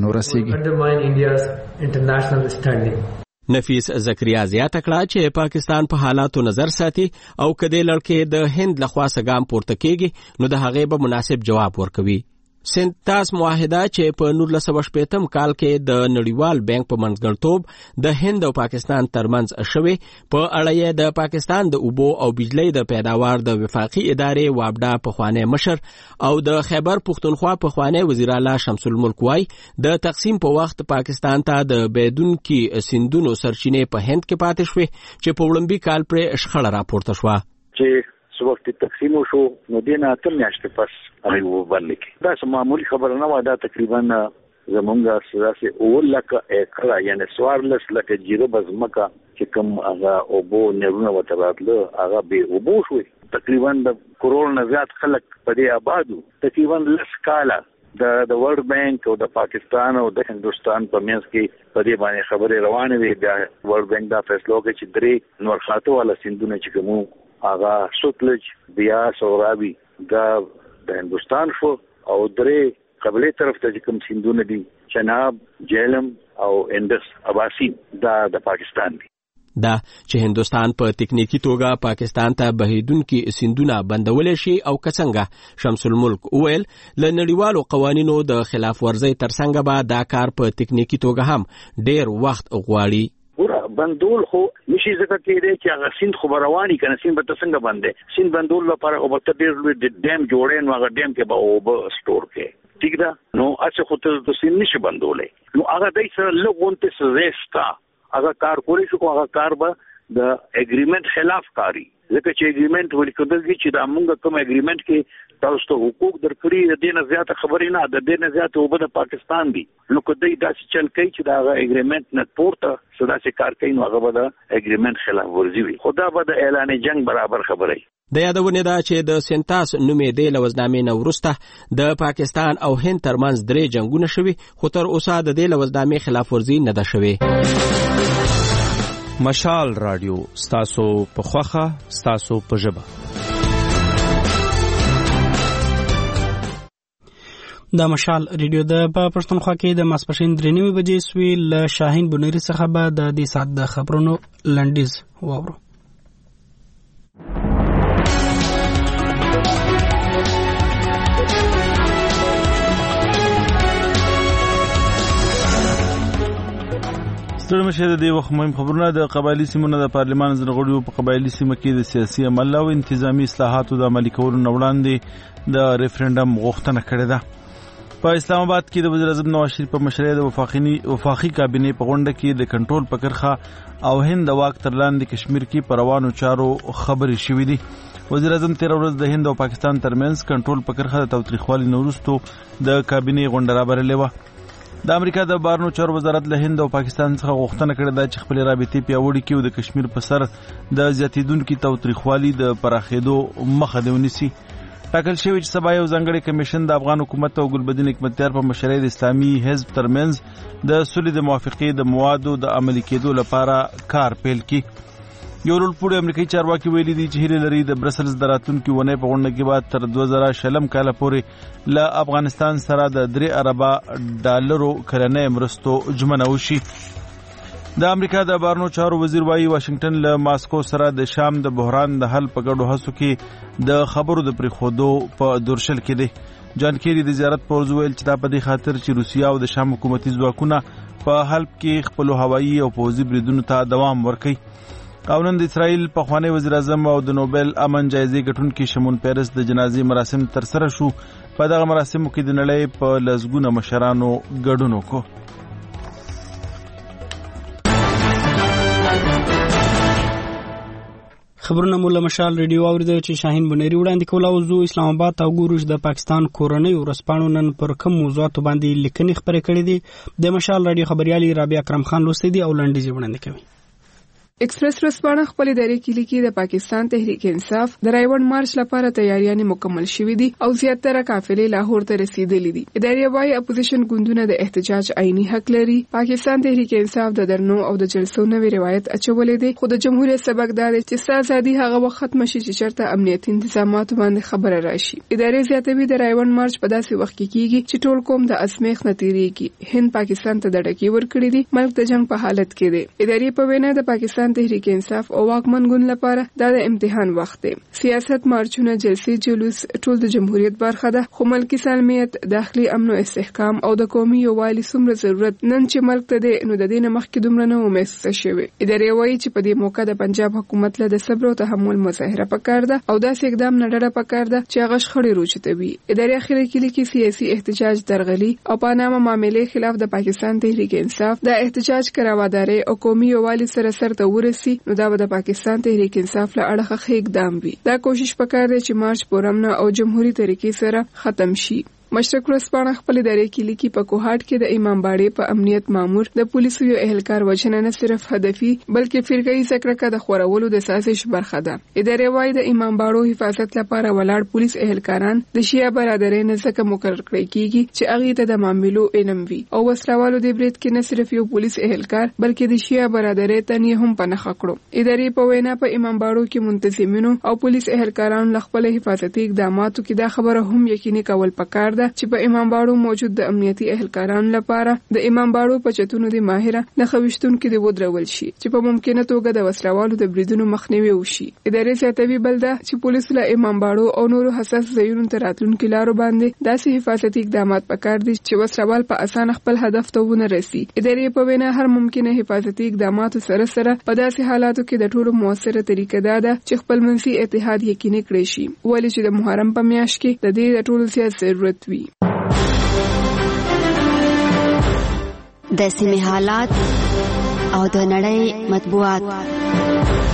T: نفیس زکریا زیاته کړه چې پاکستان په حالاتو نظر ساتي او کدی لړکې د هند لخوا سګام پورته کیږي نو د هغې به مناسب جواب ورکوي. سنتاس معاهده چې په 1980 کال کې د نړیوال بانک په منځګړیتوب د هند او پاکستان ترمنځ شوی، په اړه یې د پاکستان د اوبو او بجلی د پیداوار د وفاقي ادارې وابډا پخوانی مشر او د خیبر پختونخوا پخوانی وزیر اعلی شمس الملک وای د تقسیم په وخت پاکستان ته د بهدونکي سیندونو سرچینې په هند کې پاتې شوې چې په وړاندې کال پر شخړه راپورته شوه
U: چې وخت تقسیم شو نو دینه تر میاشتې پس هغه وبلکې دا سم معمولی خبره نه و. دا تقریبا زمونږه سره اول لکه اکړه یعنی 14 لکه جیرو بزمکه چې کوم هغه اوبو نهرونه وتراتله هغه به اوبو شوي. تقریبا د کروڑ نه زیات خلک په دې آبادو. تقریبا لس کاله د ورلد بانک او د پاکستان او د هندستان په منځ کې په دې باندې خبرې روانې وي. د ورلد بانک دا فیصله وکړه چې درې نور خاطو والا سیندونه چې کوم هغه سوتلج، بیاس او رابی دا د هندستان شو او درې قبلي طرف ته کوم سیندونه دي چناب، جهلم او اندس اباسین دا د پاکستان دي.
T: دا چې هندستان په تکنیکی توګه پاکستان ته بهیدونکي سیندونه بندولې شي او کڅنګه شمس الملک ویل له نړیوالو قوانینو د خلاف ورزي ترڅنګ به دا کار په تکنیکی توګه هم ډیر وخت غواړي.
U: ګوره بندول خو نشي ځکه کېدای چې هغه سیند خو رواني کنه سیند به څنګه باندې سیند بندول لپاره او به ډېر لوی د ډیم جوړین هغه ډیم کې به او سٹور کې ٹھیک ده. نو اڅه خو ته سیند نشي بندولې نو هغه دای سره لګونته سزا هغه کار کولی شو هغه کار به د اګریمنت خلاف کاری ځکه چې اګریمنت ولیکل کېږي چې د موږ کوم اګریمنت کې تاسو ته حقوق درکړي د دې نه زیاته خبرې نه د دې نه زیاته وبد پاکستان دی نو کدی داسې چل کوي چې دا اګریمنت نه پورته صدا سي کار کوي نو هغه به د اګریمنت خلاف ورزي وي خدا به د اعلان جنگ برابر خبرې
T: د یادونه ده چې د سنتاس نومې د لوزنامې نو ورسته د پاکستان او هند ترمنځ درې جنگونه شوي خو تر اوسه د دې لوزنامې خلاف ورزي نه ده شوي.
B: مشال رادیو ستاسو په خوخه ستاسو په ژبه.
A: د مشال ریډیو د پښتونخوا کې د ماسپښین 3:30 بجې سوي له شاهین بنيري څخه به د دې ساعت د خبرونو لنډیز واورو.
V: ستړي مشه د وخت مهم خبرونه د قبایلی سیمونو د پارلمان زرغړیو په قبایلی سیمه کې د سیاسي عمل او انتظامی اصلاحاتو د عملي کولو وړاندې د ریفرندم غوښتنه کړې ده. په اسلام آباد کې د وزیر اعظم نواز شریف په مشرۍ د وفاقي کابینې په غونډه کې د کنټرول په کرخه او هند د واک تر لاندې کشمیر کې په روانو چارو خبرې شوې دي. وزیر اعظم 13 ورځ د هند او پاکستان ترمنځ کنټرول په کرخه د تاوتریخوالي نورستو د کابینې غونډه رابرلې و. د امریکا د بهرنیو چارو وزارت له هند او پاکستان څخه غوښتنه کړې ده چې خپل رابطې پیاوړې کړي او د کشمیر په سر د زیاتیدونکو تاوتریخوالي د پراخېدو مخه دې ونیسي. ټاکل شوی چې سبا یو ځانګړی کمیشن د افغان حکومت او ګلبدین حکمتیار په مشرۍ د اسلامي حزب ترمنځ د صلح د موافقې د موادو د عملي کېدو لپاره کار پیل کړي. یو لوړپوړي امریکایي چارواکي ویلي دي چې هیله لري د برسلز د راتلونکي اونۍ په غونډه کې بعد تر 2000 کال پورې له افغانستان سره د 3 اربه ډالرو کلنۍ مرستو ژمنه وشي. د امریکا د بهرنیو چارو وزیر وايي واشنگټن له ماسکو سره د شام د بحران د حل په ګډو هڅو کې د خبرو د پریښودو په دورشل کې دی. جان کیری د زیارت پر ویل چې دا په دې خاطر چې روسیا او د شام حکومتي ځواکونه په حلب کې خپل هوایي او پوځي بریدونو ته دوام ورکوي. او نن د اسرائیل پخوانی وزیر اعظم او د نوبل امن جایزې ګټونکي شمون پیرس د جنازې مراسم ترسره شو. په دغه مراسمو کې د نړۍ په لسګونه مشرانو ګډون وکړ.
A: خبرونه مولا مشال ریډیو اوریدل چې شاهین بنيري وړاندې کول او زو اسلام آباد او ګورج د پاکستان کورنۍ ورسپانو نن پر کوم موضوعات باندې لیکنې خبرې کړې دي. د مشال ریډیو خبريالي رابعه اکرم خان لوستي دي او لنډیز وړاندې کوي.
W: ایکسپریس ورځپاڼه خپل ادارې کې لیکي د پاکستان تحریک انصاف د رایوند مارچ لپاره تیاریاں مکمل شوې دي او زیاتره قافلې لاهور ته رسیدلې دي. ادارې وايي اپوزیشن ګوندونه د احتجاج عیني حق لري. پاکستان تحریک انصاف د درنو او د جلسو نوې روایت اچولې دي خو د جمهوریت سبق دار چې آزادي هغه وخت ختم شي چې چرته امنیتي تنظیمات باندې خبره راشي. ادارې زیاتوي د رایوند مارچ په داسې وخت کې کیږي چې ټول قوم د اسمیخ نتیریږي. هند پاکستان ته د ډکی ورکړي دي ملک د جنگ په حالت کې دي. ادارې په وینا د پاکستان تحریک انصاف او واکمن ګوند لپاره د امتحان وخت دی. سیاست مارچونه جلسې جلوس ټول د جمهوریت برخه ده خو ملکی سالمیت داخلي امن او استحکام او د قومي یووالي څومره ضرورت نن چې ملک ته دی نو د دې مخکې دومره نه محسوس شوی. ادارې وايي چې په دې موقع د پنجاب حکومت له صبر او تحمل مظاهره پکار ده او داسې اقدام نه ډډه پکار ده چې هغه شخړې روچتوي. ادارې اخر کې لیکي سیاسي احتجاج درغلي او پاناما معاملې خلاف د پاکستان تحریک انصاف د احتجاج کراواداري او قومي یووالي سره سره ورسي نو دا د پاکستان تحریک انصاف له اړخه ښه اقدام وي. دا کوشش وکړي چې مارچ پرامن او جمهوریت طریقې سره ختم شي. مشرق ورځپاڼه خپل ادارې کې لیکي په کوهاټ کې د امام باړې په امنیت مامور د پولیسو یو اهلکار وژنه نه صرف هدفي بلکې فرقه‌ای سکرکه د خورولو د سازش برخه ده. ادارې وايي د امام باړو حفاظت لپاره ولاړ پولیس اهلکاران د شیعه برادرۍ نه ځکه مقرر کړي کیږي چې هغه ته د معاملو علم وي او وسلوالو د برید کې نه صرف یو پولیس اهلکار بلکې د شیعه برادرۍ ته نه هم پناه کړو. ادارې په وینا په امام باړو کې منتظمینو او پولیس اهلکارانو خپل حفاظتي اقداماتو کې دا خبره هم یقیني کول پکار ده چې په امام باړو موجود د امنیتي اهلکارانو لپاره د امام باړو په چتونو د ماهره نخښتونکو د ودرول شي چې په ممکنه توګه د وسلوالو د بریدونو مخنیوي وشي. ادارې زیاتوي بلده چې پولیس له امام باړو او نورو حساس ځایونو ته راتلونکو لارو باندې داسې حفاظتي اقدامات پکار دي چې وسلوال په اسانه خپل هدف ته ونه رسي. ادارې په وینا هر ممکنه حفاظتي اقدامات سره سره په داسې حالاتو کې د ټولو موثره طریقه ده چې خپل منځي اتحاد یقیني کړي شي ولې چې د محرم په میاشت کې د دې ټولو زیات ضرورت وي.
X: د سیمې حالات او د نړۍ مطبوعات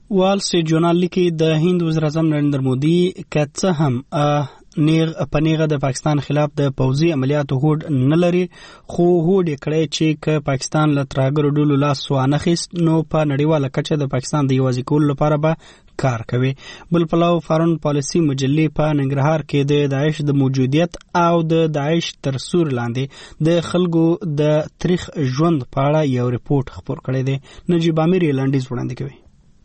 A: وال سټریټ ژورنال لیکي د هند وزیر اعظم نریندر مودي که څه هم پنیغه د پاکستان خلاف د پوځي عملیاتو هوډ نه لري، خو هوډ یې کړی چې که پاکستان له ترهګرو ډلو لاس وانخیست نو په نړیواله کچه د پاکستان د یوازې کولو لپاره به کار کوي. بل پلو فارن پالیسي مجلې په ننګرهار کې د داعش د موجودیت او د داعش تر سور لاندې د خلکو د تاریخ ژوند په اړه یو ریپورت خپور کړی دی. نجیب امیر یې لنډیز وړاندې کوي.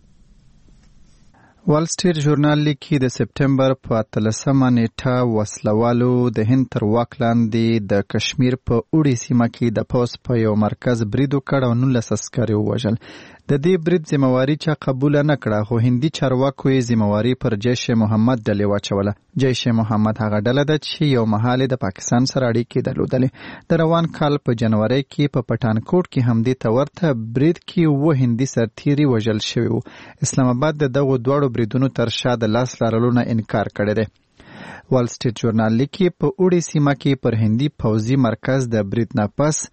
R: وال سټریټ ژورنال لیکي د سپټمبر په 13مه نیټه وسلوالو د هند تر واک لاندې د کشمیر په اوړي سیمه کې د پوس په یو مرکز برید وکړ او 19 عسکر ووژل. د دې برید ذمہواری چا قبول نه کړه، خو هندي چارواکو یې ذمہواری پر جیش محمد ډلې واچوله. جیش محمد هغه ډله ده چې یو مهال د پاکستان سره اړیکې درلودلې. د روان کال په جنوري کې په پټانکوټ کې همدې ته ورته برید کې 9 هندي سرتیري وژل شوي وو. اسلام آباد د دغو دواړو بریدونو تر شا د لاس لرلو نه انکار کړی دی. وال سټریټ ژورنال لیکي په اوړي سیمه کې پر هندي پوځي مرکز د برید نه پس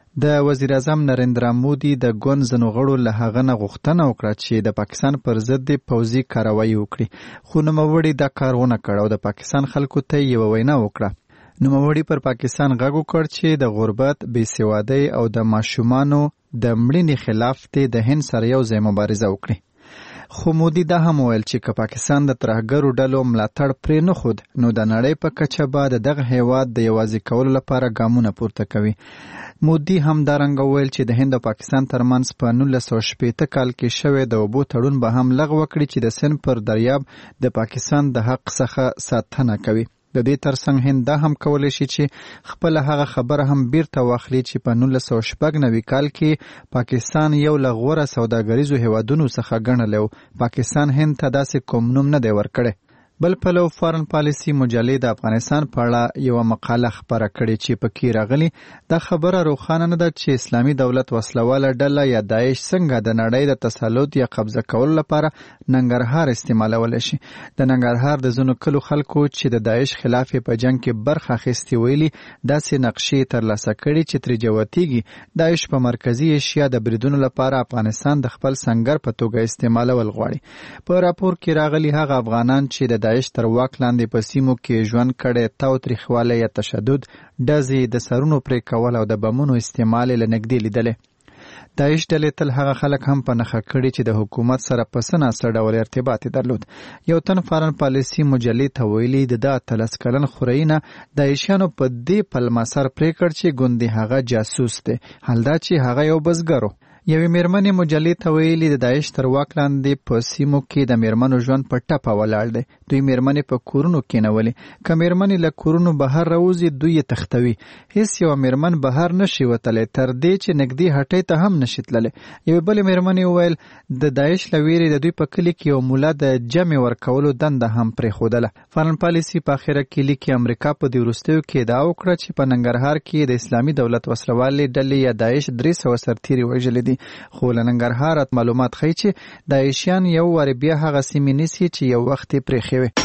R: د وزیر اعظم نریندرا مودي د ګوند ځینو غړو له هغه نه غوښتنه وکړه چې د پاکستان پر ضد پوځي کاروایی وکړي، خو نوموړي دا کار ونه کړ او د پاکستان خلکو ته یې وینا وکړه. نوموړي پر پاکستان غږ وکړ چې د غربت، بېسوادۍ او د ماشومانو د مړینې خلاف د هند سره یو ځای مبارزه وکړي. خو مودي دا هم ویل چې که پاکستان د ترهګرو ډلو ملاتړ پرې نه خود نو د نړۍ په کچه به د دغه هیواد د یوازې کولو لپاره ګامونه پورته کوي. مودي هم دارنګه ویل چې د هند او پاکستان ترمنځ په 1960 کال کې شوی د اوبو تړون به هم لغوه کړي چې د سند پر دریاب د پاکستان د حق څخه ساتنه کوي. د دې ترڅنګ هند دا هم کولی شي چې خپل هغه خبره هم بیرته واخلي چې په 1996 کال کې پاکستان یو له غوره سوداګریزو هیوادونو څخه ګڼلی و. پاکستان هند ته داسې کوم نوم نه دی ورکړی. بل پلو فارن پالیسي مجلې د افغانستان په اړه یو مقاله خپره کړې چې پکې راغلي دا خبره روښانه نه ده چې اسلامي دولت وسلواله ډله یا داعش څنګه د نړۍ د تسلط یا قبضه کولو لپاره ننګرهار استعمالولی شي. د ننګرهار د ځینو کلو خلکو چې د داعش خلاف په جنگ کې برخه اخیستې ویلي داسې نقشې ترلاسه کړي چې ترې جوتیږي داعش په مرکزي ایشیا د بریدونو لپاره افغانستان د خپل سنگر په توګه استعمالول غواړي. په راپور کې راغلي هغه افغانان چې د داعش تر واک لاندې په سیمو کې ژوند کړی تاوتریخوالی یا تشدد، ډزې، د سرونو پرې کول او د بمونو استعمال یې له نږدې لیدلی. داعش ډلې تل هغه خلک هم په نښه کړي چې د حکومت سره په څه ناڅه ډول ارتباط درلود. یو تن فارن پالیسي مجلې ته ویلي د 13 کلن خورۍ نه داعشیانو په دې پلمه سر پرې کړ چې ګوندې هغه جاسوس دی، حال دا چې هغه یو بزګر و. یوې میرمنې مجلې ته ویلي د داعش تر واک لاندې په سیمو کې د میرمنو ژوند په ټپه ولاړ دی. دوی میرمنې په کورونو کېنولې، که میرمنې له کورونو بهر راوځي دوی یې تښتوي. هیڅ یوه میرمن بهر نشي وتلی تر دې چې نږدې هټۍ ته هم نشي تللی. یوې بلې میرمنې وویل د داعش له ویرې د دوی په کلي کې یو مولا د جمع ورکولو دنده هم پرېښودله. فارن پالیسي په اخره کې لیکي امریکا په دې وروستیو کې ادعا وکړه چې په ننګرهار کې د اسلامي دولت وسلوالې ډلې یا داعش 300 سرتیري وژلي دي. خو له ننګرهار معلومات ښیي چې داعشیان یو وارې بیا هغه سیمې نیسي چې یو وخت یې پرېښې وې.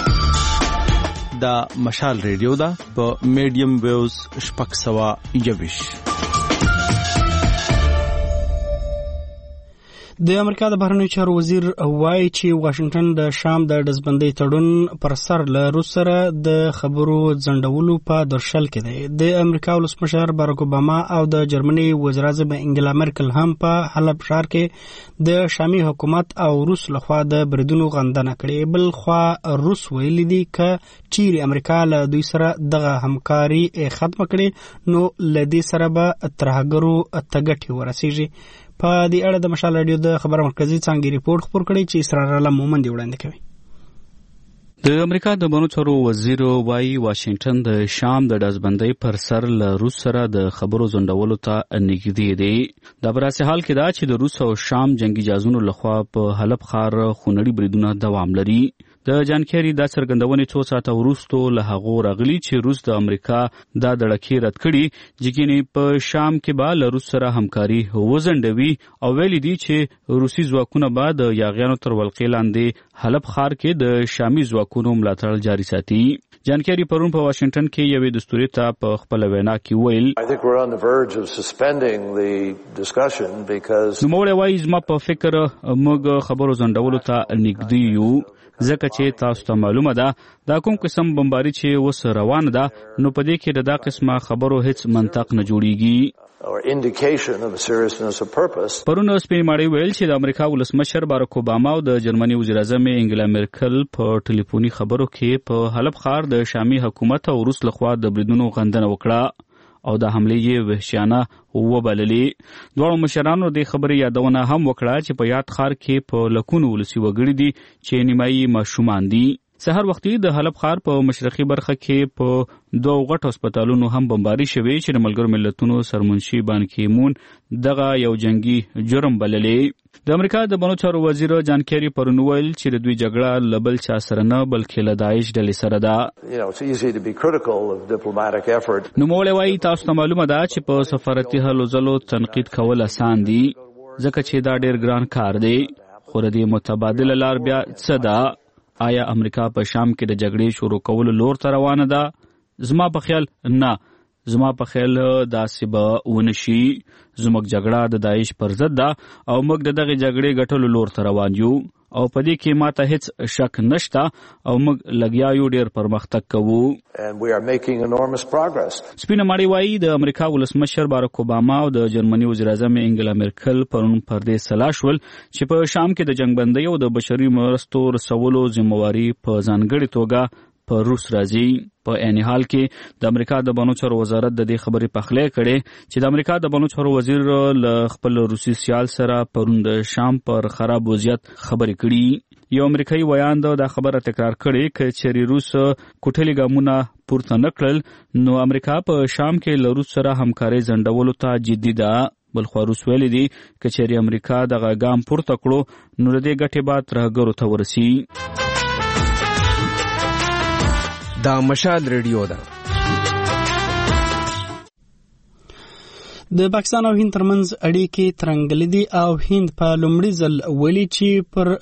B: دا مشال ریډیو ده په میډیم ویوز 621.
A: د امریکا د بهرنیو چارو وزیر وایي چې واشنگټن د شام د ډزبندۍ تړون پر سر له روس سره د خبرو ځنډولو په درشل کې دی. د امریکا ولسمشر باراک اوباما او د جرمني وزیر اعظم انګلا مرکل هم په حلب ښار کې د شامي حکومت او روس لخوا د بریدونو غندنه کړې. بل خوا روس ویلي دي که چیرې امریکا له دوی سره دغه همکاري ختمه کړي نو له دې سره به ترهګرو ته ګټې ورسیږي. په دې اړه د مشال رادیو د خبر مرکزی څانګې ریپورت خپور کړی چې اسرار الله مومند وړاندې کوي.
C: د امریکا د بهرنیو چارو وزیر وايي واشنگټن د شام د ډزبندۍ پر سر له روس سره د خبرو ځنډولو ته نږدې دی. دا په داسې حال کې ده چې د روس او شام جنگي جهازونو لخوا په حلب ښار خونړي بریدونه دوام لري. د جان کیری د څرګندونې څو ساعته وروسته له هغه راغلی چې روس د امریکا د دړکې رد کړي چې په شام کې به له روس سره همکاري وزندوي او ویلي دي چې روسي ځواکونه به د یاغیانو تر ولقې لاندې حلب ښار کې د شامي ځواکونو ملاتړ جاري ساتي. جان کیری پرون په واشنگټن کې یوې دستوري ته په خپل وینا کې ویل نوموړی وایي زما په فکر موږ خبرو ځنډولو ته نږدې یو ځکه چې تاسو ته معلومه ده دا کوم قسم بمباري چې اوس روانه ده نو په دې کې د دا قسمه خبرو هیڅ منطق نه جوړیږي. پرون سپین ماړی ویل چې د امریکا ولسمشر باراک اوباما او د جرمني وزیر اعظم انګلا مرکل په ټلیفوني خبرو کې په حلب ښار د شامي حکومت او روس لخوا د بریدونو غندنه وکړه او د حملې یې وحشیانه وبللې. دواړو مشرانو د خبرې یادونه هم وکړه چې په یاد ښار کې په لکونو ولسي وګړي دي چې نیمایي ماشومان دي. سحر وختي د حلب ښار په مشرقي برخه کې په دوه غټ هسپتالونو هم بمباري شوې چې د ملګرو ملتونو سرمنشي بان کی مون دغه یو جنگي جرم بللې. د امریکا د بنو چارو وزیر جان کیری پرون ویل چې د دوی جګړه له بل چا سره نه بلکې له داعش ډلې سره ده. نوموړی وایي تاسو ته معلومه ده چې په سفارتي هلو ځلو تنقید کول اسان دي ځکه چې دا ډیر ګران کار دی خو د دې متبادله لار بیا څه ده؟ آیا امریکا په شام کې د جګړې شروع کولو لور ته روانه ده؟ زما په خیال نه. زما په خیال داسې به ونشي. زموږ جګړه د داعش پر ضد ده او موږ د دغه جګړې ګټلو لور ته روان یو او په دې کې ماته هیڅ شک نشته او موږ لګیا یو ډیر پرمختګ کوو. سپینه ماړی وایي د امریکا ولسمشر باراک اوباما او د جرمني وزیر اعظم انګلا مرکل پرون پر دې سلا شول چې په شام کې د جنگبندۍ او د بشري مرستو رسولو ذمہواري په ځانګړې توګه په روس راځي. په عین حال کې د امریکا د بانو چارو وزارت د دې خبرې پخلی کړي چې د امریکا د بانو چارو وزیر له خپل روسي سیال سره پرون د شام پر خراب وضعیت خبرې کړي. یو امریکایي ویان دا خبره تکرار کړي چې چېرې روس کوټلي ګامونه پورته نه کړل نو امریکا په شام کې له روس سره همکاري ځنډولو ته جدي ده. بلخوا روس ویلي دي که چېرې امریکا دغه ګام پورته کړو نو د دې ګټې به ترهګرو ته ورسي.
E: دا مشال ریډیو ده.
A: د پاکستان او هند ترمنځ اړیکې ترنګلې دي او هند په لومړي ځل ویلي چې پر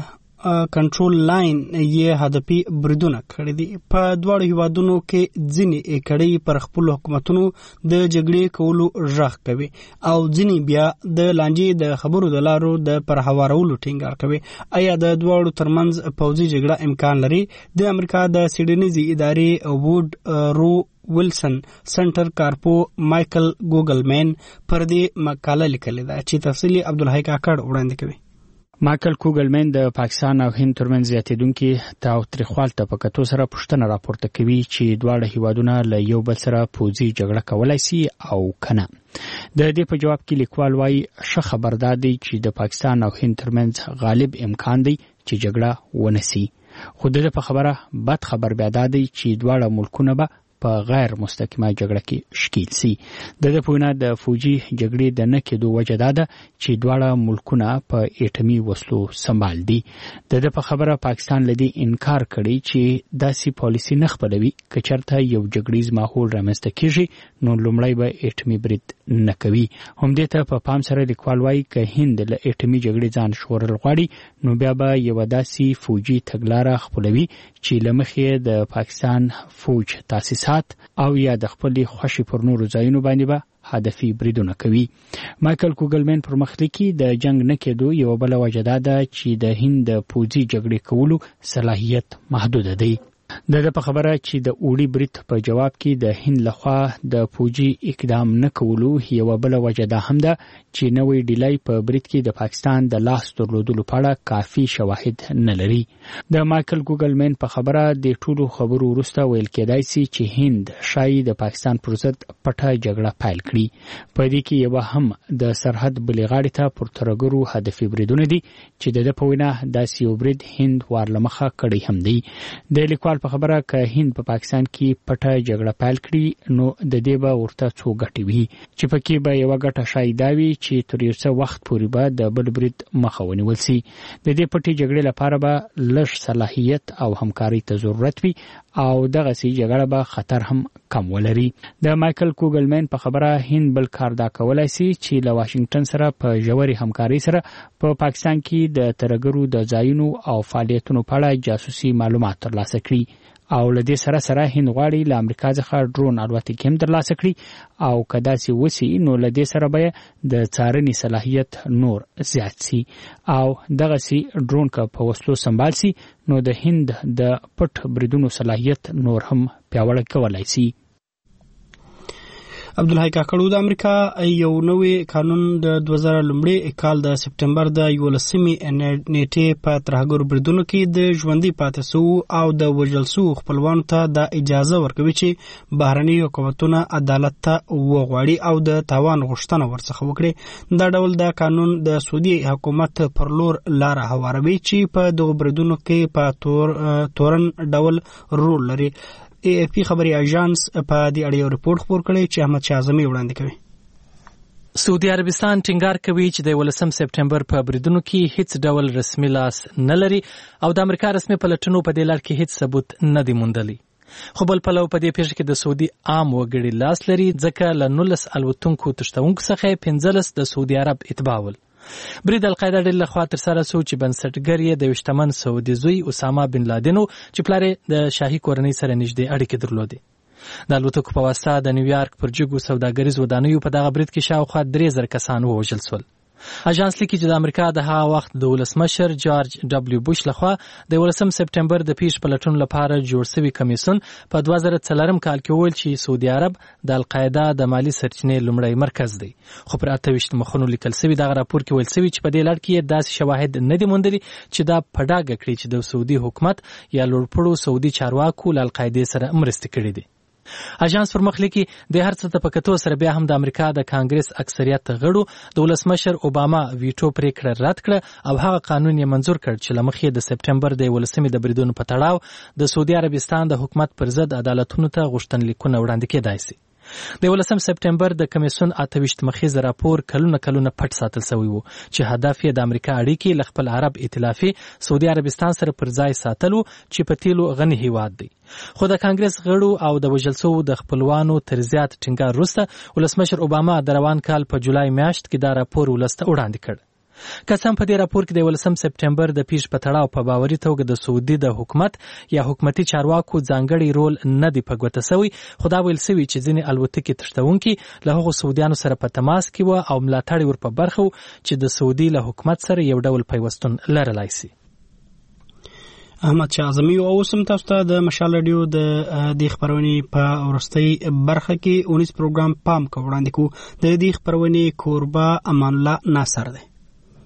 A: کنټرول لاین یې هدفي بریدونه کړي دي. په دواړو هیوادونو کې ځینې کړي پر خپل حکومتونو د جګړې کولو ژغ کوي او ځینې بیا د لانجې د خبرو د لارو د پر هوارولو ټینګار کوي. آیا د دواړو ترمنځ پوځي جګړه امکان لري؟ د امریکا د سیډنیزي ادارې ووډ رو ویلسن سنټر کارپو مایکل ګوګلمین پر دې مقاله لیکلې ده چې تفصیلي عبدالحی کاکړ وړاندې کوي.
H: مایکل کوګلمین د پاکستان او هند ترمنځ زیاتېدونکي تاوتریخوال ته په کتو سره پوښتنه راپورته کوي چې دواړه هیوادونه له یو بل سره پوځي جګړه کولی سي او کنه. د دې په جواب کې لیکوال وایي ښه خبر دا دی چې د پاکستان او هند ترمنځ غالب امکان دی چې جګړه ونسي خو د دې په خبره بد خبر بیا دا دی چې دواړه ملکونه به په غیر مستقیمه جګړه کې شکیل سي. د دې په وینا د فوجي جګړې د نه کېدو وجه دا ده چې دواړه ملکونه په اټومي وسلو سمبال دي. د دې په خبره پاکستان له دې انکار کړی چې داسې پالیسي نه خپلوي که چېرته یو جګړیز ماحول رامنځته کېږي نو لومړی به اټومي برید نه کوي. همدې ته په پام سره لیکوال وایي که هند له اټومي جګړې ځان ژغورل غواړي نو بیا به یوه داسې فوجي تګلاره خپلوي چې له مخې د پاکستان فوج تاسیسات او یا د خپلې خوښې پر نورو ځایونو باندې به هدفي بریدونه کوي. مایکل کوګلمین پر مخ لیکي د جنگ نه کېدو یوه بله وجه دا ده چې د هند د پوځي جګړې کولو صلاحیت محدوده دی. د دې په خبره چې د اوړي برید په جواب کې د هند لخوا د فوجي اقدام نه کولو یوه بله وجه دا هم ده چې نوې ډیلۍ په برید کې د پاکستان د لاس درلودلو په اړه کافي شواهد نه لري. د مایکل کوګلمین په خبره د ټولو خبرو وروسته ویل کېدای سي چې هند شایي د پاکستان پر ضد پټه جګړه پیل کړي. په دې کې یوه هم د سرحد بلې غاړې ته پر ترهګرو هدفي بریدونه دي چې د ده په وینا داسې یو برید هند وارلمخه کړی هم دی. د لیکوال په خبره ک هند په پاکستان کې پټه جګړه پیل کړي نو د دې به ورته څو ګټې وي چې پکې به یو ګټه شاید وي چې تر یو څه وخت پورې به د بل برید مخه ونیول شي د دې پټي جګړې لپاره به لږ صلاحیت او همکاري ته ضرورت وي او دغه سي جګړه به خطر هم کم ولري د مایکل کوګلمن په خبره هند بل کار دا کولای شي چې له واشنگټن سره په ژوري همکاري سره په پاکستان کې د ترګرو د ځایونو او فعالیتونو په اړه جاسوسي معلومات ترلاسه کړي او له دې سره هند غواړي له امریکا څخه ډرون الوتکې هم ترلاسه کړي او کدا سي وسی نو له دې سره به د څارنې صلاحیت نور زیات سي او دغه سي ډرون کا په وسلو سمبال سي نو د هند د پټ بریدونو صلاحیت نور هم پیاوړی کولای سي
A: عبدالحی کاکړو د امریکا یو نوې قانون د 2000 لومړی کال د سپټمبر د 11 نیټې په ترهګر بریدونو کې د ژوندۍ پاتې شو او د وژل شو خپلوانو ته د اجازه ورکوي چې بهرني حکومتونه عدالت ته وغواړي او د تاوان غوښتنه ورڅخه وکړي دا ډول د قانون د سعودي حکومت پر لور لار هواروي چې په دغه بریدونو کې په تورن ډول رول لري AFP خبري اژانس په دې اړه یو رپورت خپور کړی چې احمد شاه اعظمي وړاندې کوي
F: سعودي عربستان ټینګار کوي چې د 11 سپټمبر په بریدونو کې هیڅ ډول رسمي لاس نه لري او د امریکا رسمي پلټنو په دې لړ کې هیڅ ثبوت نه دی موندلی خو بل پلو په دې پیښه کې د سعودي عام وګړي لاس لري ځکه له 19 الوتونکو تشتونکو څخه 15 د سعودي عرب اتباع ول برید القاعده ډلې لخوا تر سره شو چې بنسټګر یې د وشتمن سعودي زوی اسامه بن لادن چې پلار د شاهي کورنۍ سره نږدې اړیکې درلودې د الوتکو په واسطه د نیویارک پر جګو سوداګریز ودانیو په دغه برید کې شاوخوا 3000 کسان ووژل شول اژانس لیکي چې د امریکا د هغه وخت د ولسمشر جورج دبليو بوش لخوا د 11 سپټمبر د پیښ پلټون لپاره جوړ شوی کمیسیون په 2004 کال کې ویل چې سعودي عرب د القاعده د مالی سرچینې لومړی مرکز دی خو پر 28 مخونو لیکل شوی دغه راپور کې ویل شوی چې په دې لړ کې داسې شواهد نه دي موندلي چې دا پډاګه کړی چې د سعودي حکومت یا لوړپوړو سعودي چارواکو له القاعده سره مرسته کړې دي اژانس پر مخ لیکي د هر څه ته پکتو سره بیا هم د امریکا د کانګرس اکثریت غړو د ولسمشر اوباما ویټو پریکړه رد کړه او هغه قانون یې منزور کړ چې لمخې د سپټمبر د 11 د بریدونو په تړاو د سعودي عربستان د حکومت پر ضد عدالتونو ته غوښتنلیکونه وړاندې کېدای شي د 11 سپټمبر د کمیسیون 28 مخیز راپور کلونه پټ ساتل شوی وو چې هدف یې د امریکا اړیکې له خپل عرب ائتلافي سعودي عربستان سره پر ځای ساتلو چې په تیلو غني هیواد دی خو د کانګرس غړو او د وژل شوو د خپلوانو تر زیات ټینګار وروسته ولسمشر اوباما د روان کال په جولای میاشت کې دا راپور ولسته وړاندې کړ قسم په دې راپور کې د 11 سپټمبر د پیښ په تړاو په باوري توګه د سعودي د حکومت یا حکومتي چارواکو ځانګړي رول نه دی په ګوته شوی خو دا ویل شوی چې ځینې الوتکې تشتونکي له هغو سعودیانو سره په تماس کې و او ملاتړ ور په برخه چې د سعودي له حکومت سره یو ډول پیوستون لرلای شي
A: احمد شاه اعظمي او سم تاسو ته د مشال رادیو د دې خبرونې په ورستۍ برخه کې 19 پروګرام پام کو وړاندې کو د دې خبرونې کوربه امان الله ناصر دی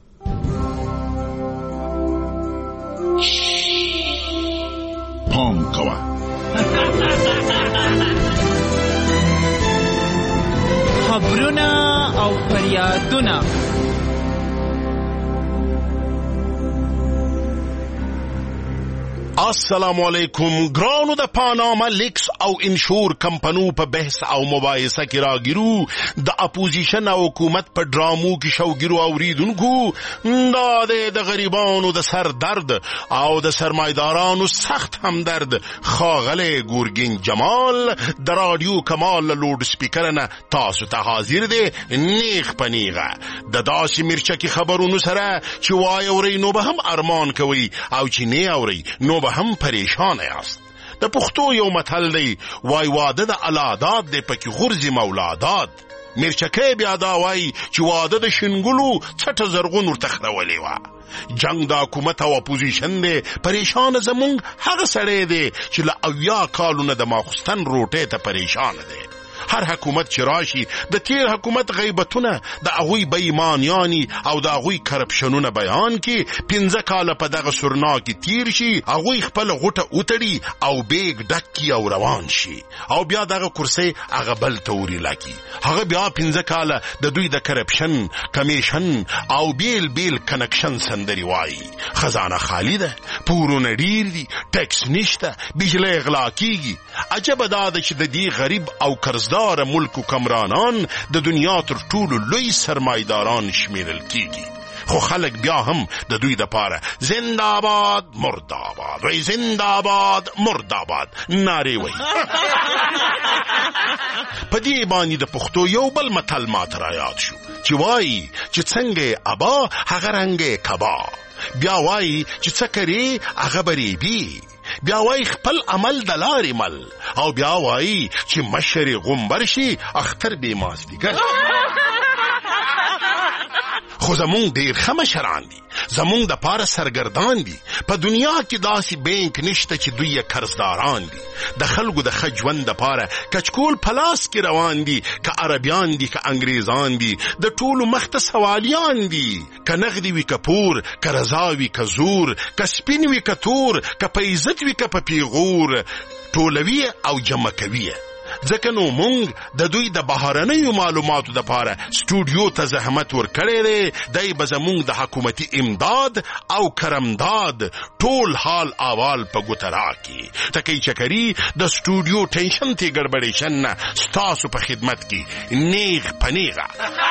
I: پام کوه
K: خبرونه او فریادونه
I: السلام علیکم ګرانو د پاناما لیکس او انشور کمپنو په بحث او مباحثه کې راګیرو د اپوزیشن او حکومت په ډرامو کې شوګیرو اوریدونکو دا د غریبانو د سر درد او د سرمایدارانو سخت همدرد خاغله ګورګین جمال د رادیو کمال لوډ سپیکر نه تاسو ته حاضر دی نیغ پنیغه د داسې مرچکی خبرونو سره چې وای اوري نو به هم ارمان کوي او چې نه اوري نو هم پریشان یاست د پښتو یو متل دی وای واده د الاداد دی پکې غرزي مولادات مرچکه بیا دا وای چې واده د شنګلو څټه زرغون ورتخرولې وا جنگ د حکومت او اپوزیشن دی پریشان زمونږ هغه سړی دی چې له 80 کالونه د ماخستن روټه ته پریشان دی هر حکومت چې راشي د تیر حکومت غیبتونه د هغوی بېایمانیاني او د هغوی کرپشنونه بیان کړي. 15 کاله په دغه سورناکې تیر شي، هغوی خپل غوټه وتړي او بیگ ډک کړي او روان شي، او بیا دغه کرسۍ هغه بل ته وریلا کړي. هغه بیا 15 کاله د دوی د کرپشن کمیشن او بیل بیل کنکشن سندري وایي. خزانه خالی ده، پورونه ډیر دي، ټیکس نشته، بجلی اغلا کیږي. عجبه دا ده چې د دې غریب او قرضدار ملک حکمرانان د دنیا تر ټولو لوی سرمایداران شمیرل کیږي. خو خلک بیا هم د دوی د پاره زنده‌باد مرده‌باد وای زنده‌باد مرده‌باد نارې وای. په دې باندې د پښتو یو بل متل ماته رایاد شو چې وایي چې څنګه ابا هغه رنګ کبا، بیا وایي چې څه کرې هغه بریبي، بیا وایي خپل عمل د لارې مل، او بیا وایي چې مشر غومبر شي اختر بې مازدیګر. خو زمونږ ډیر ښه مشران دي، زمونږ د پاره سرګردان دي. په دنیا کې داسې بینک نشته چې دوی یې قرضداران دي. د خلکو د ښه ژوند د پاره کچکول پلاس کې روان دي، که عربیان دي که انګریزان دي، د ټولو مخ ته سوالیان دي. که نغدي وي که پور، که رضا وي که زور، که سپین وي که تور، که په عزت وي که په پیغور، ټولوي او جمع کوي. ځکه نو مونږ د دوی د بهرنیو معلوماتو د پاره سټوډیو ته زحمت ورکړی دی. دی به زمونږ د حکومتي امداد او کرمداد ټول حال احوال په ګوته راکړي. ټکۍ چکري د سټوډیو ټینشن ته ګډبډېشن نه ستاسو په خدمت کې نیغ په نیغه.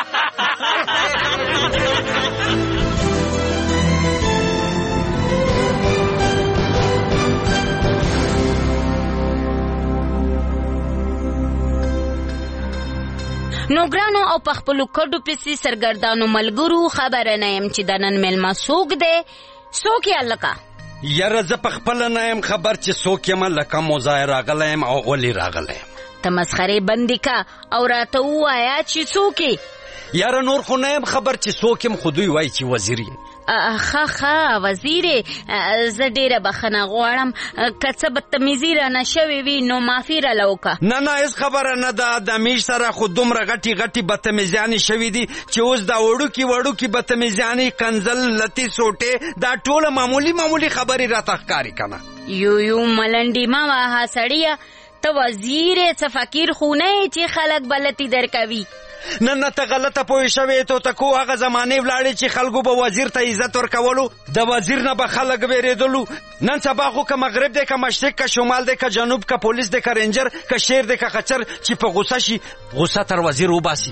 G: نو ګرانو او په خپلو کډو پسې سرګردانو ملګرو خبره نه یم چې د نن میلمه څوک دی. څوک یې هلکه؟
J: یاره زه په خپله نه یم خبر چې څوک یم، لکه موزای راغلی یم او ولې راغلی یم.
G: ته مسخرې بندې که او راته ووایه چې څوک یې.
J: یاره نور خو نه یم خبر چې څوک یم، خو دوی وایي چې وزیر یم.
G: ښه وزیرې، زه ډېره بخښنه غواړم که څه بدتمیزي رانه شوې وي نو معافي راله وکړه.
J: نه هېڅ خبره نه ده. د میش سره خو دومره غټې بدتمیزیانې شوي دي چې اوس دا وړوکي بدتمیزیانې کنزل لتې سوټې دا ټوله معمولي خبرې راته ښکاري که نه.
G: یو ملنډې مه وهه سړیه، ته وزیرې څه فقیر خو نه یې چې خلک بلتې درکوي.
J: نه ته غلطه پوه شوې. توتکو هغه زمانې ولاړې چې خلکو به وزیر ته عزت ورکولو، د وزیر نه به خلک بیرېدلو. نن سبا خو که مغرب دی که مشرق که شمال دی که جنوب که پولیس دی که رینجر که شیر دی که خچر چې په غوسه شي غوسه تر وزیر وباسي.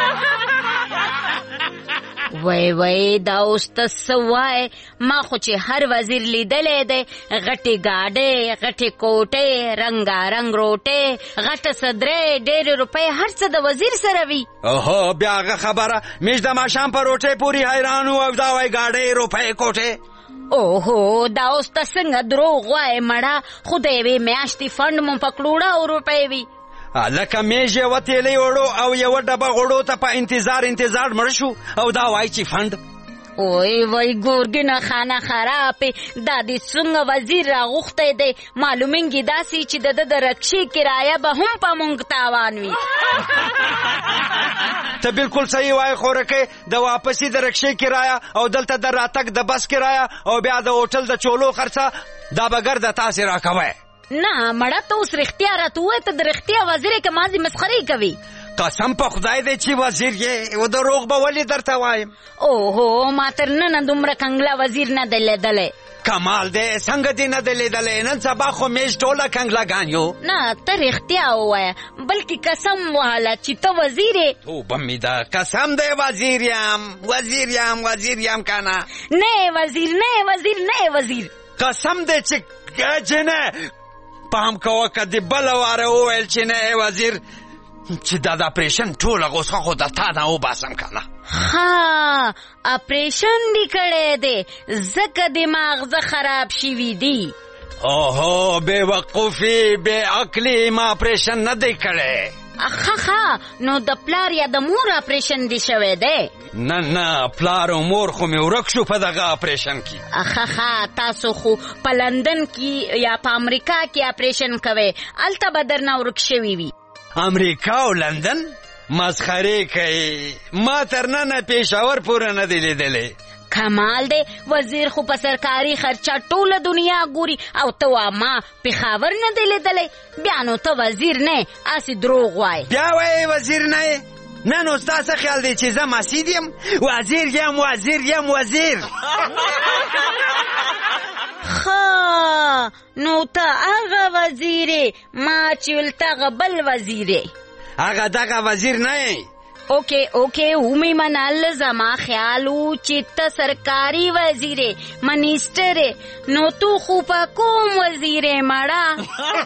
G: وای دا اوس ته څه وایې؟ ما خو چې هر وزیر لیدلی دی، غټې ګاډۍ، غټې کوټې، رنګارنګ روټې، غټه صدرۍ، ډېرې روپۍ، هر څه د وزیر سره وي.
J: اوهو بیا هغه خبره، میش د ماښام په روټۍ پورې حیران و او دا وایي ګاډۍ روپۍ کوټې.
G: اوهو دا اوس ته څنګه دروغ وایې مړه؟ خو د یوې میاشتې فنډ مو په کروړه او روپۍ وي.
J: لکه میز یوه تیلۍ وړو او یوه ډبه غوړو ته په انتظار مړ شو او دا وایي چې فنډ.
G: وای ګورګینه خانه خرابې، دا دې څنګه وزیر راغوښتی دی؟ معلومیږي داسې چې د رکشې کرایه به هم په مونږ تاوان وي.
J: ته بالکل صحیح وایې خورکې. د واپسې د رکشې کرایه او دلته د راتګ د بس کرایه او بیا د هوټل د چولو خرڅه دا به ګرده تاسې راکوئ.
G: نه مړه ته اوس رښتیا راته ووایه، ته د رښتیا وزیر یې که مازې مسخرې کوي؟
J: قسم په خدای دی چې وزیر یې، و دروغ به ولې درته وایم.
G: اوهو ما تر ننه دومره کنګله وزیر نه دی لیدلی.
J: کمال دی، څنګه دې نه دی لیدلی؟ نن سبا خو میش ټوله کنګلهګان یو.
G: نه ته رښتیا ووایه، بلکې قسم وهله چې ته وزیر یې.
J: توبه مې ده، قسم دی وزیر یم که نه؟
G: نه وزیر
J: قسم دی چې جنه پام کوه که دې بله واره وویل چې نه وزیر چې دا د اپریشن ټوله غوسه خو د تا نه وباسم که نه.
G: ها اپریشن دې کړی دی ځکه دماغ خراب شوي دي.
J: اوهو بې وقوفي بې عقلي ما اپریشن نه دی کړی.
G: ښه نو د پلار یا د مور اپریشن دی شوی دی؟
J: نه پلار او مور خو مې ورک شو په دغه اپریشن کې.
G: ښه تاسو خو په لندن کې یا په امریکا کې اپریشن کوئ، هلته به درنه ورک شوي وي.
J: امریکا او لندن مسخره کوي. ما تر ننه پېښور پورې نه دی لیدلی.
G: کمال دی، وزیر خو په سرکاري خرچه ټوله دنیا ګوري او ته وا ما پېښور نه دی لیدلی. بیا نو ته وزیر نه اسې دروغ وایې.
J: بیا وایې وزیر نه یې؟ نه نو ستا څه خیال دی چې زه مسید یم؟ وزیر یم وزیر یم وزیر.
G: ښه نو ته هغه وزیرې، ما چې ول ته هغه بل وزیرې.
J: هغه دغه وزیر نه یې؟
G: اوکې ومې منل، زما خیال و چې ته سرکاري وزیرې منیسټرې، نو تو خو په کوم وزیرې مړه؟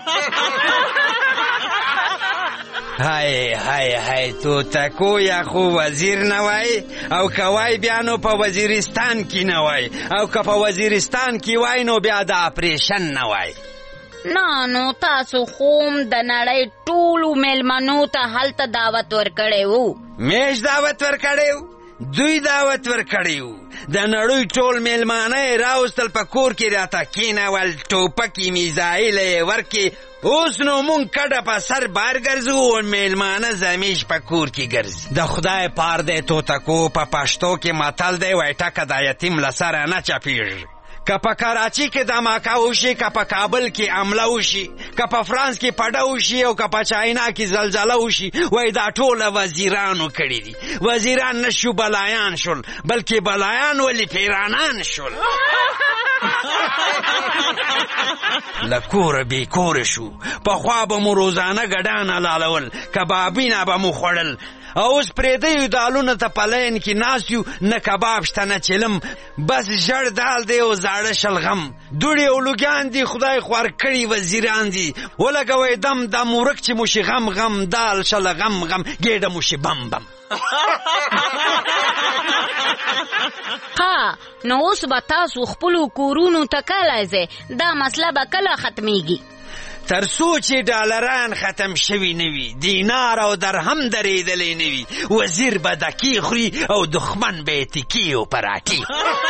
J: های تو تکو یا خو وزیر نه وای، او که وای بیا نو په وزیرستان کې نه وای، او که په وزیرستان کې وای نو بیا د اپریشن نه وای.
G: نه نو تاسو خوم د نړۍ ټولو میلمنو ته هلته دعوت ورکړی وو.
J: میش دعوت ورکړی وو؟ دوی دعوت ورکړی وو. د نړۍ ټول میلمانه یې راوستل، په کور کې راته کېنول، ټوپکې میزایل یې ورکې. اوس نو مونږ کډه په سر بار ګرځو او میلمانه زمیش په کور کې ګرځي. د خدای پار دی توتکو، په پښتو کې متل دی وایي ټکه د یتیم له سره نه چپېږي. که په کراچي کې دماکه وشي، که په کابل کې حمله وشي، که په فرانس کې پډه وشي، او که په چاینا کې زلزله وشي، وای دا ټوله وزیرانو کړي دي. وزیران نشو بلایان شول، بلکې بلایان ولې پیرانان شول. لکوره بې کوره شو. پخوا به مو روزانه ګډان حلالول، کبابینه به مو خوړل، اوس پرېدیو دالونه ته په لین کې ناست یو، نه کباب شته نه چلم، بس ژړ دال دی او زاړه شلغم. دوړې او لوګیان دي، خدای خوار کړي وزیران دي. ولګوئ دم دم ورک چې مو شي غم غم، دال شلغم غم، ګېډه مو شي بم بم.
G: ها نو اوس به تاسو خپلو کورونو ته کله ځئ؟ دا مسله به کله ختمیږي؟
J: تر څو چې ډالران ختم شوي نه وي، دینار او درهم درېدلی نه وي، وزیر به دکې خوري او دښمن به یې تکې او پراټې.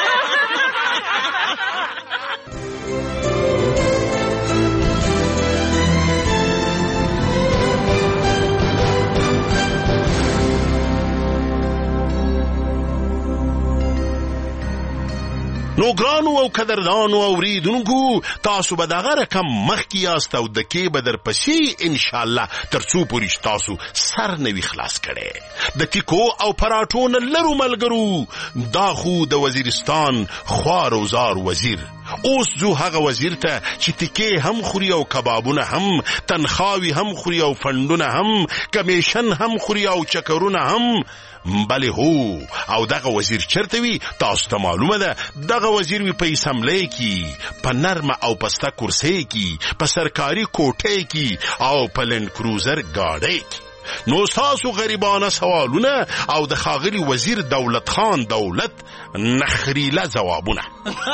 I: نو ګرانو او قدردانو اوریدونکو، تاسو به دغه رقم مخکې یاست او دکې به درپسې انشاءالله تر څو پورې تاسو سر نه وي خلاص کړی. د ټیکو او پراټو نه لرو ملګرو، دا خو د وزیرستان خوار او زار وزیر. اوس ځو هغه وزیر ته چې ټیکې هم خوري او کبابونه هم، تنخواوي هم خوري او فنډونه هم، کمیشن هم خوري او چکرونه هم. بله هو، او دغه وزیر چرته وي تاسو ته معلومه ده. دغه وزیر وي په اسمبلی کې، په نرمه او پسته کرسۍ کې، په سرکاري کوټې کې او په لینډ کروزر ګاډۍ کې. نو تاسو غریبانه سوالونه او د ښاغلي وزیر دولت خان دولت نخریله ځوابونه.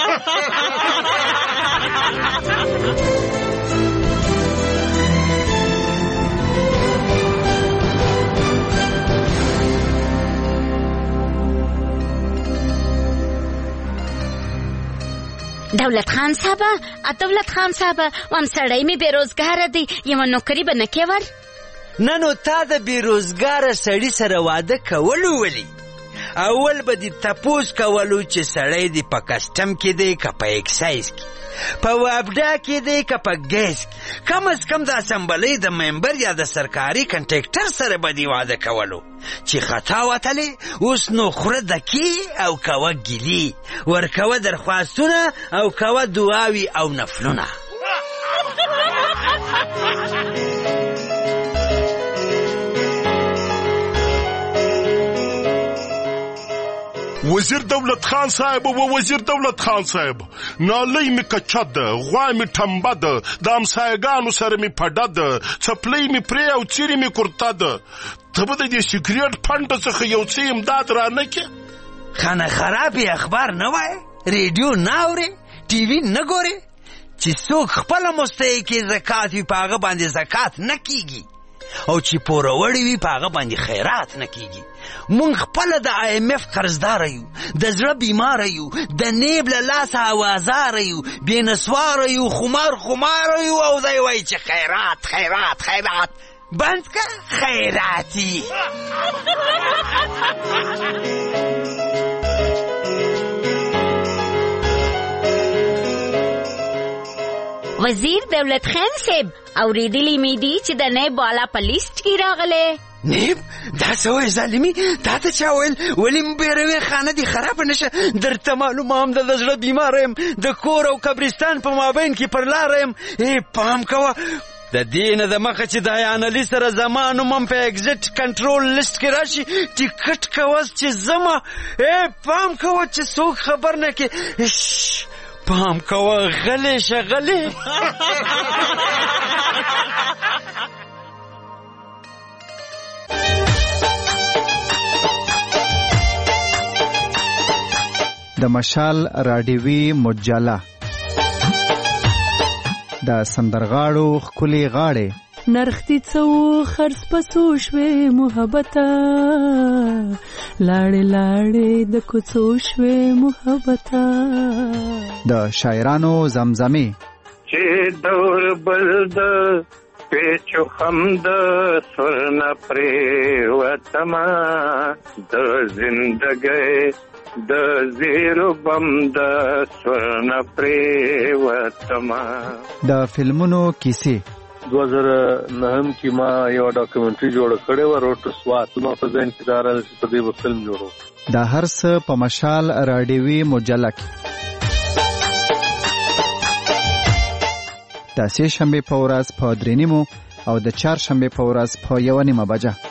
G: دولت خان صاحبه وام سړی مې بېروزګاره دی، یوه نوکري به نه کېور؟
J: نه نو تا د بېروزګاره سړي سره واده کولو ولې؟ اول به دې تپوس کولو چې سړی دې په کسټم کې دی که په اکسایز کې، په وابډا کې دی که په ګیس کې، کم از کم د اسمبلی د ممبر یا د سرکاري کنټریکټر سره به دې واده کولو. چې خطا وتلې اوس نو خوره دکې او کوه ګیلي، ورکوه درخواستونه او کوه دعاوي او نفلونه.
I: وزیر دولت خان صاحب و وزیر دولت خان صاحب، نالی می کچه ده، غوای می تنبه ده، د همسایگانو سره می پډه ده، څپلۍ می پرې او څیرې می کورته ده. ته به د دې سیګریټ پنډه څخه یو څه امداد را نه کې؟
J: خانه خرابې اخبار نه وایې، ریډیو نه اورې، ټي وي نه ګورې، چې څوک خپله مستحقې زکات وي په هغه باندې زکات نه کیږي، او چې پوروړی وي په هغه باندې خیرات نه کیږي. مونږ خپله د IMF قرضداره یو، د زړه بیماره یو، د نیب له لاسه اوازاره یو، بې نسواره یو، خمار یو، او دی وایي چې خیرات خیرات خیرات. بند که خیراتی.
G: وزیر دولت خان صاحب اوریدلی می دی چې د نه بالا په لیست کې راغله.
J: نیب دا سوی ظالمی تا ته چا ویل ولی بیروی خانه دی خراب نشه؟ درته معلومه هم د زړه بیمار یم، د کور او قبرستان په مابین کې پر لاره یم. پام کوه د دې نه د مخه چې د ایانالي سره زما نوم هم په اگزیټ کنټرول لیست کې راشي ټیکټ کوه چې زما. پام کوه چې څوک خبر نه کې. پام کوه غلی شه غلی.
R: د مشال راډیوي مجله د سندرغاړو ښکلې غاړې
L: نرختی څو خرڅ پسو شوې محبته لاړې لاړې د کوڅو شوې محبته
R: د شاعرانو زمزمې
M: چې دور بل د پیچو خم د سرنا پریوتما د زندګۍ د زیرو بم د سرنا پریوتما.
R: د فلمونو کیسې
N: 2009 کې ما یو ډاکومنټري جوړ کړې و روټ سوات نو په ځین کې دار په دې فلم جوړو.
R: دا هر څه په مشال راډیوي مجله کې د سه شنبه په ورځ په 3:30 او د چهارشنبه په ورځ په 1:30 بجه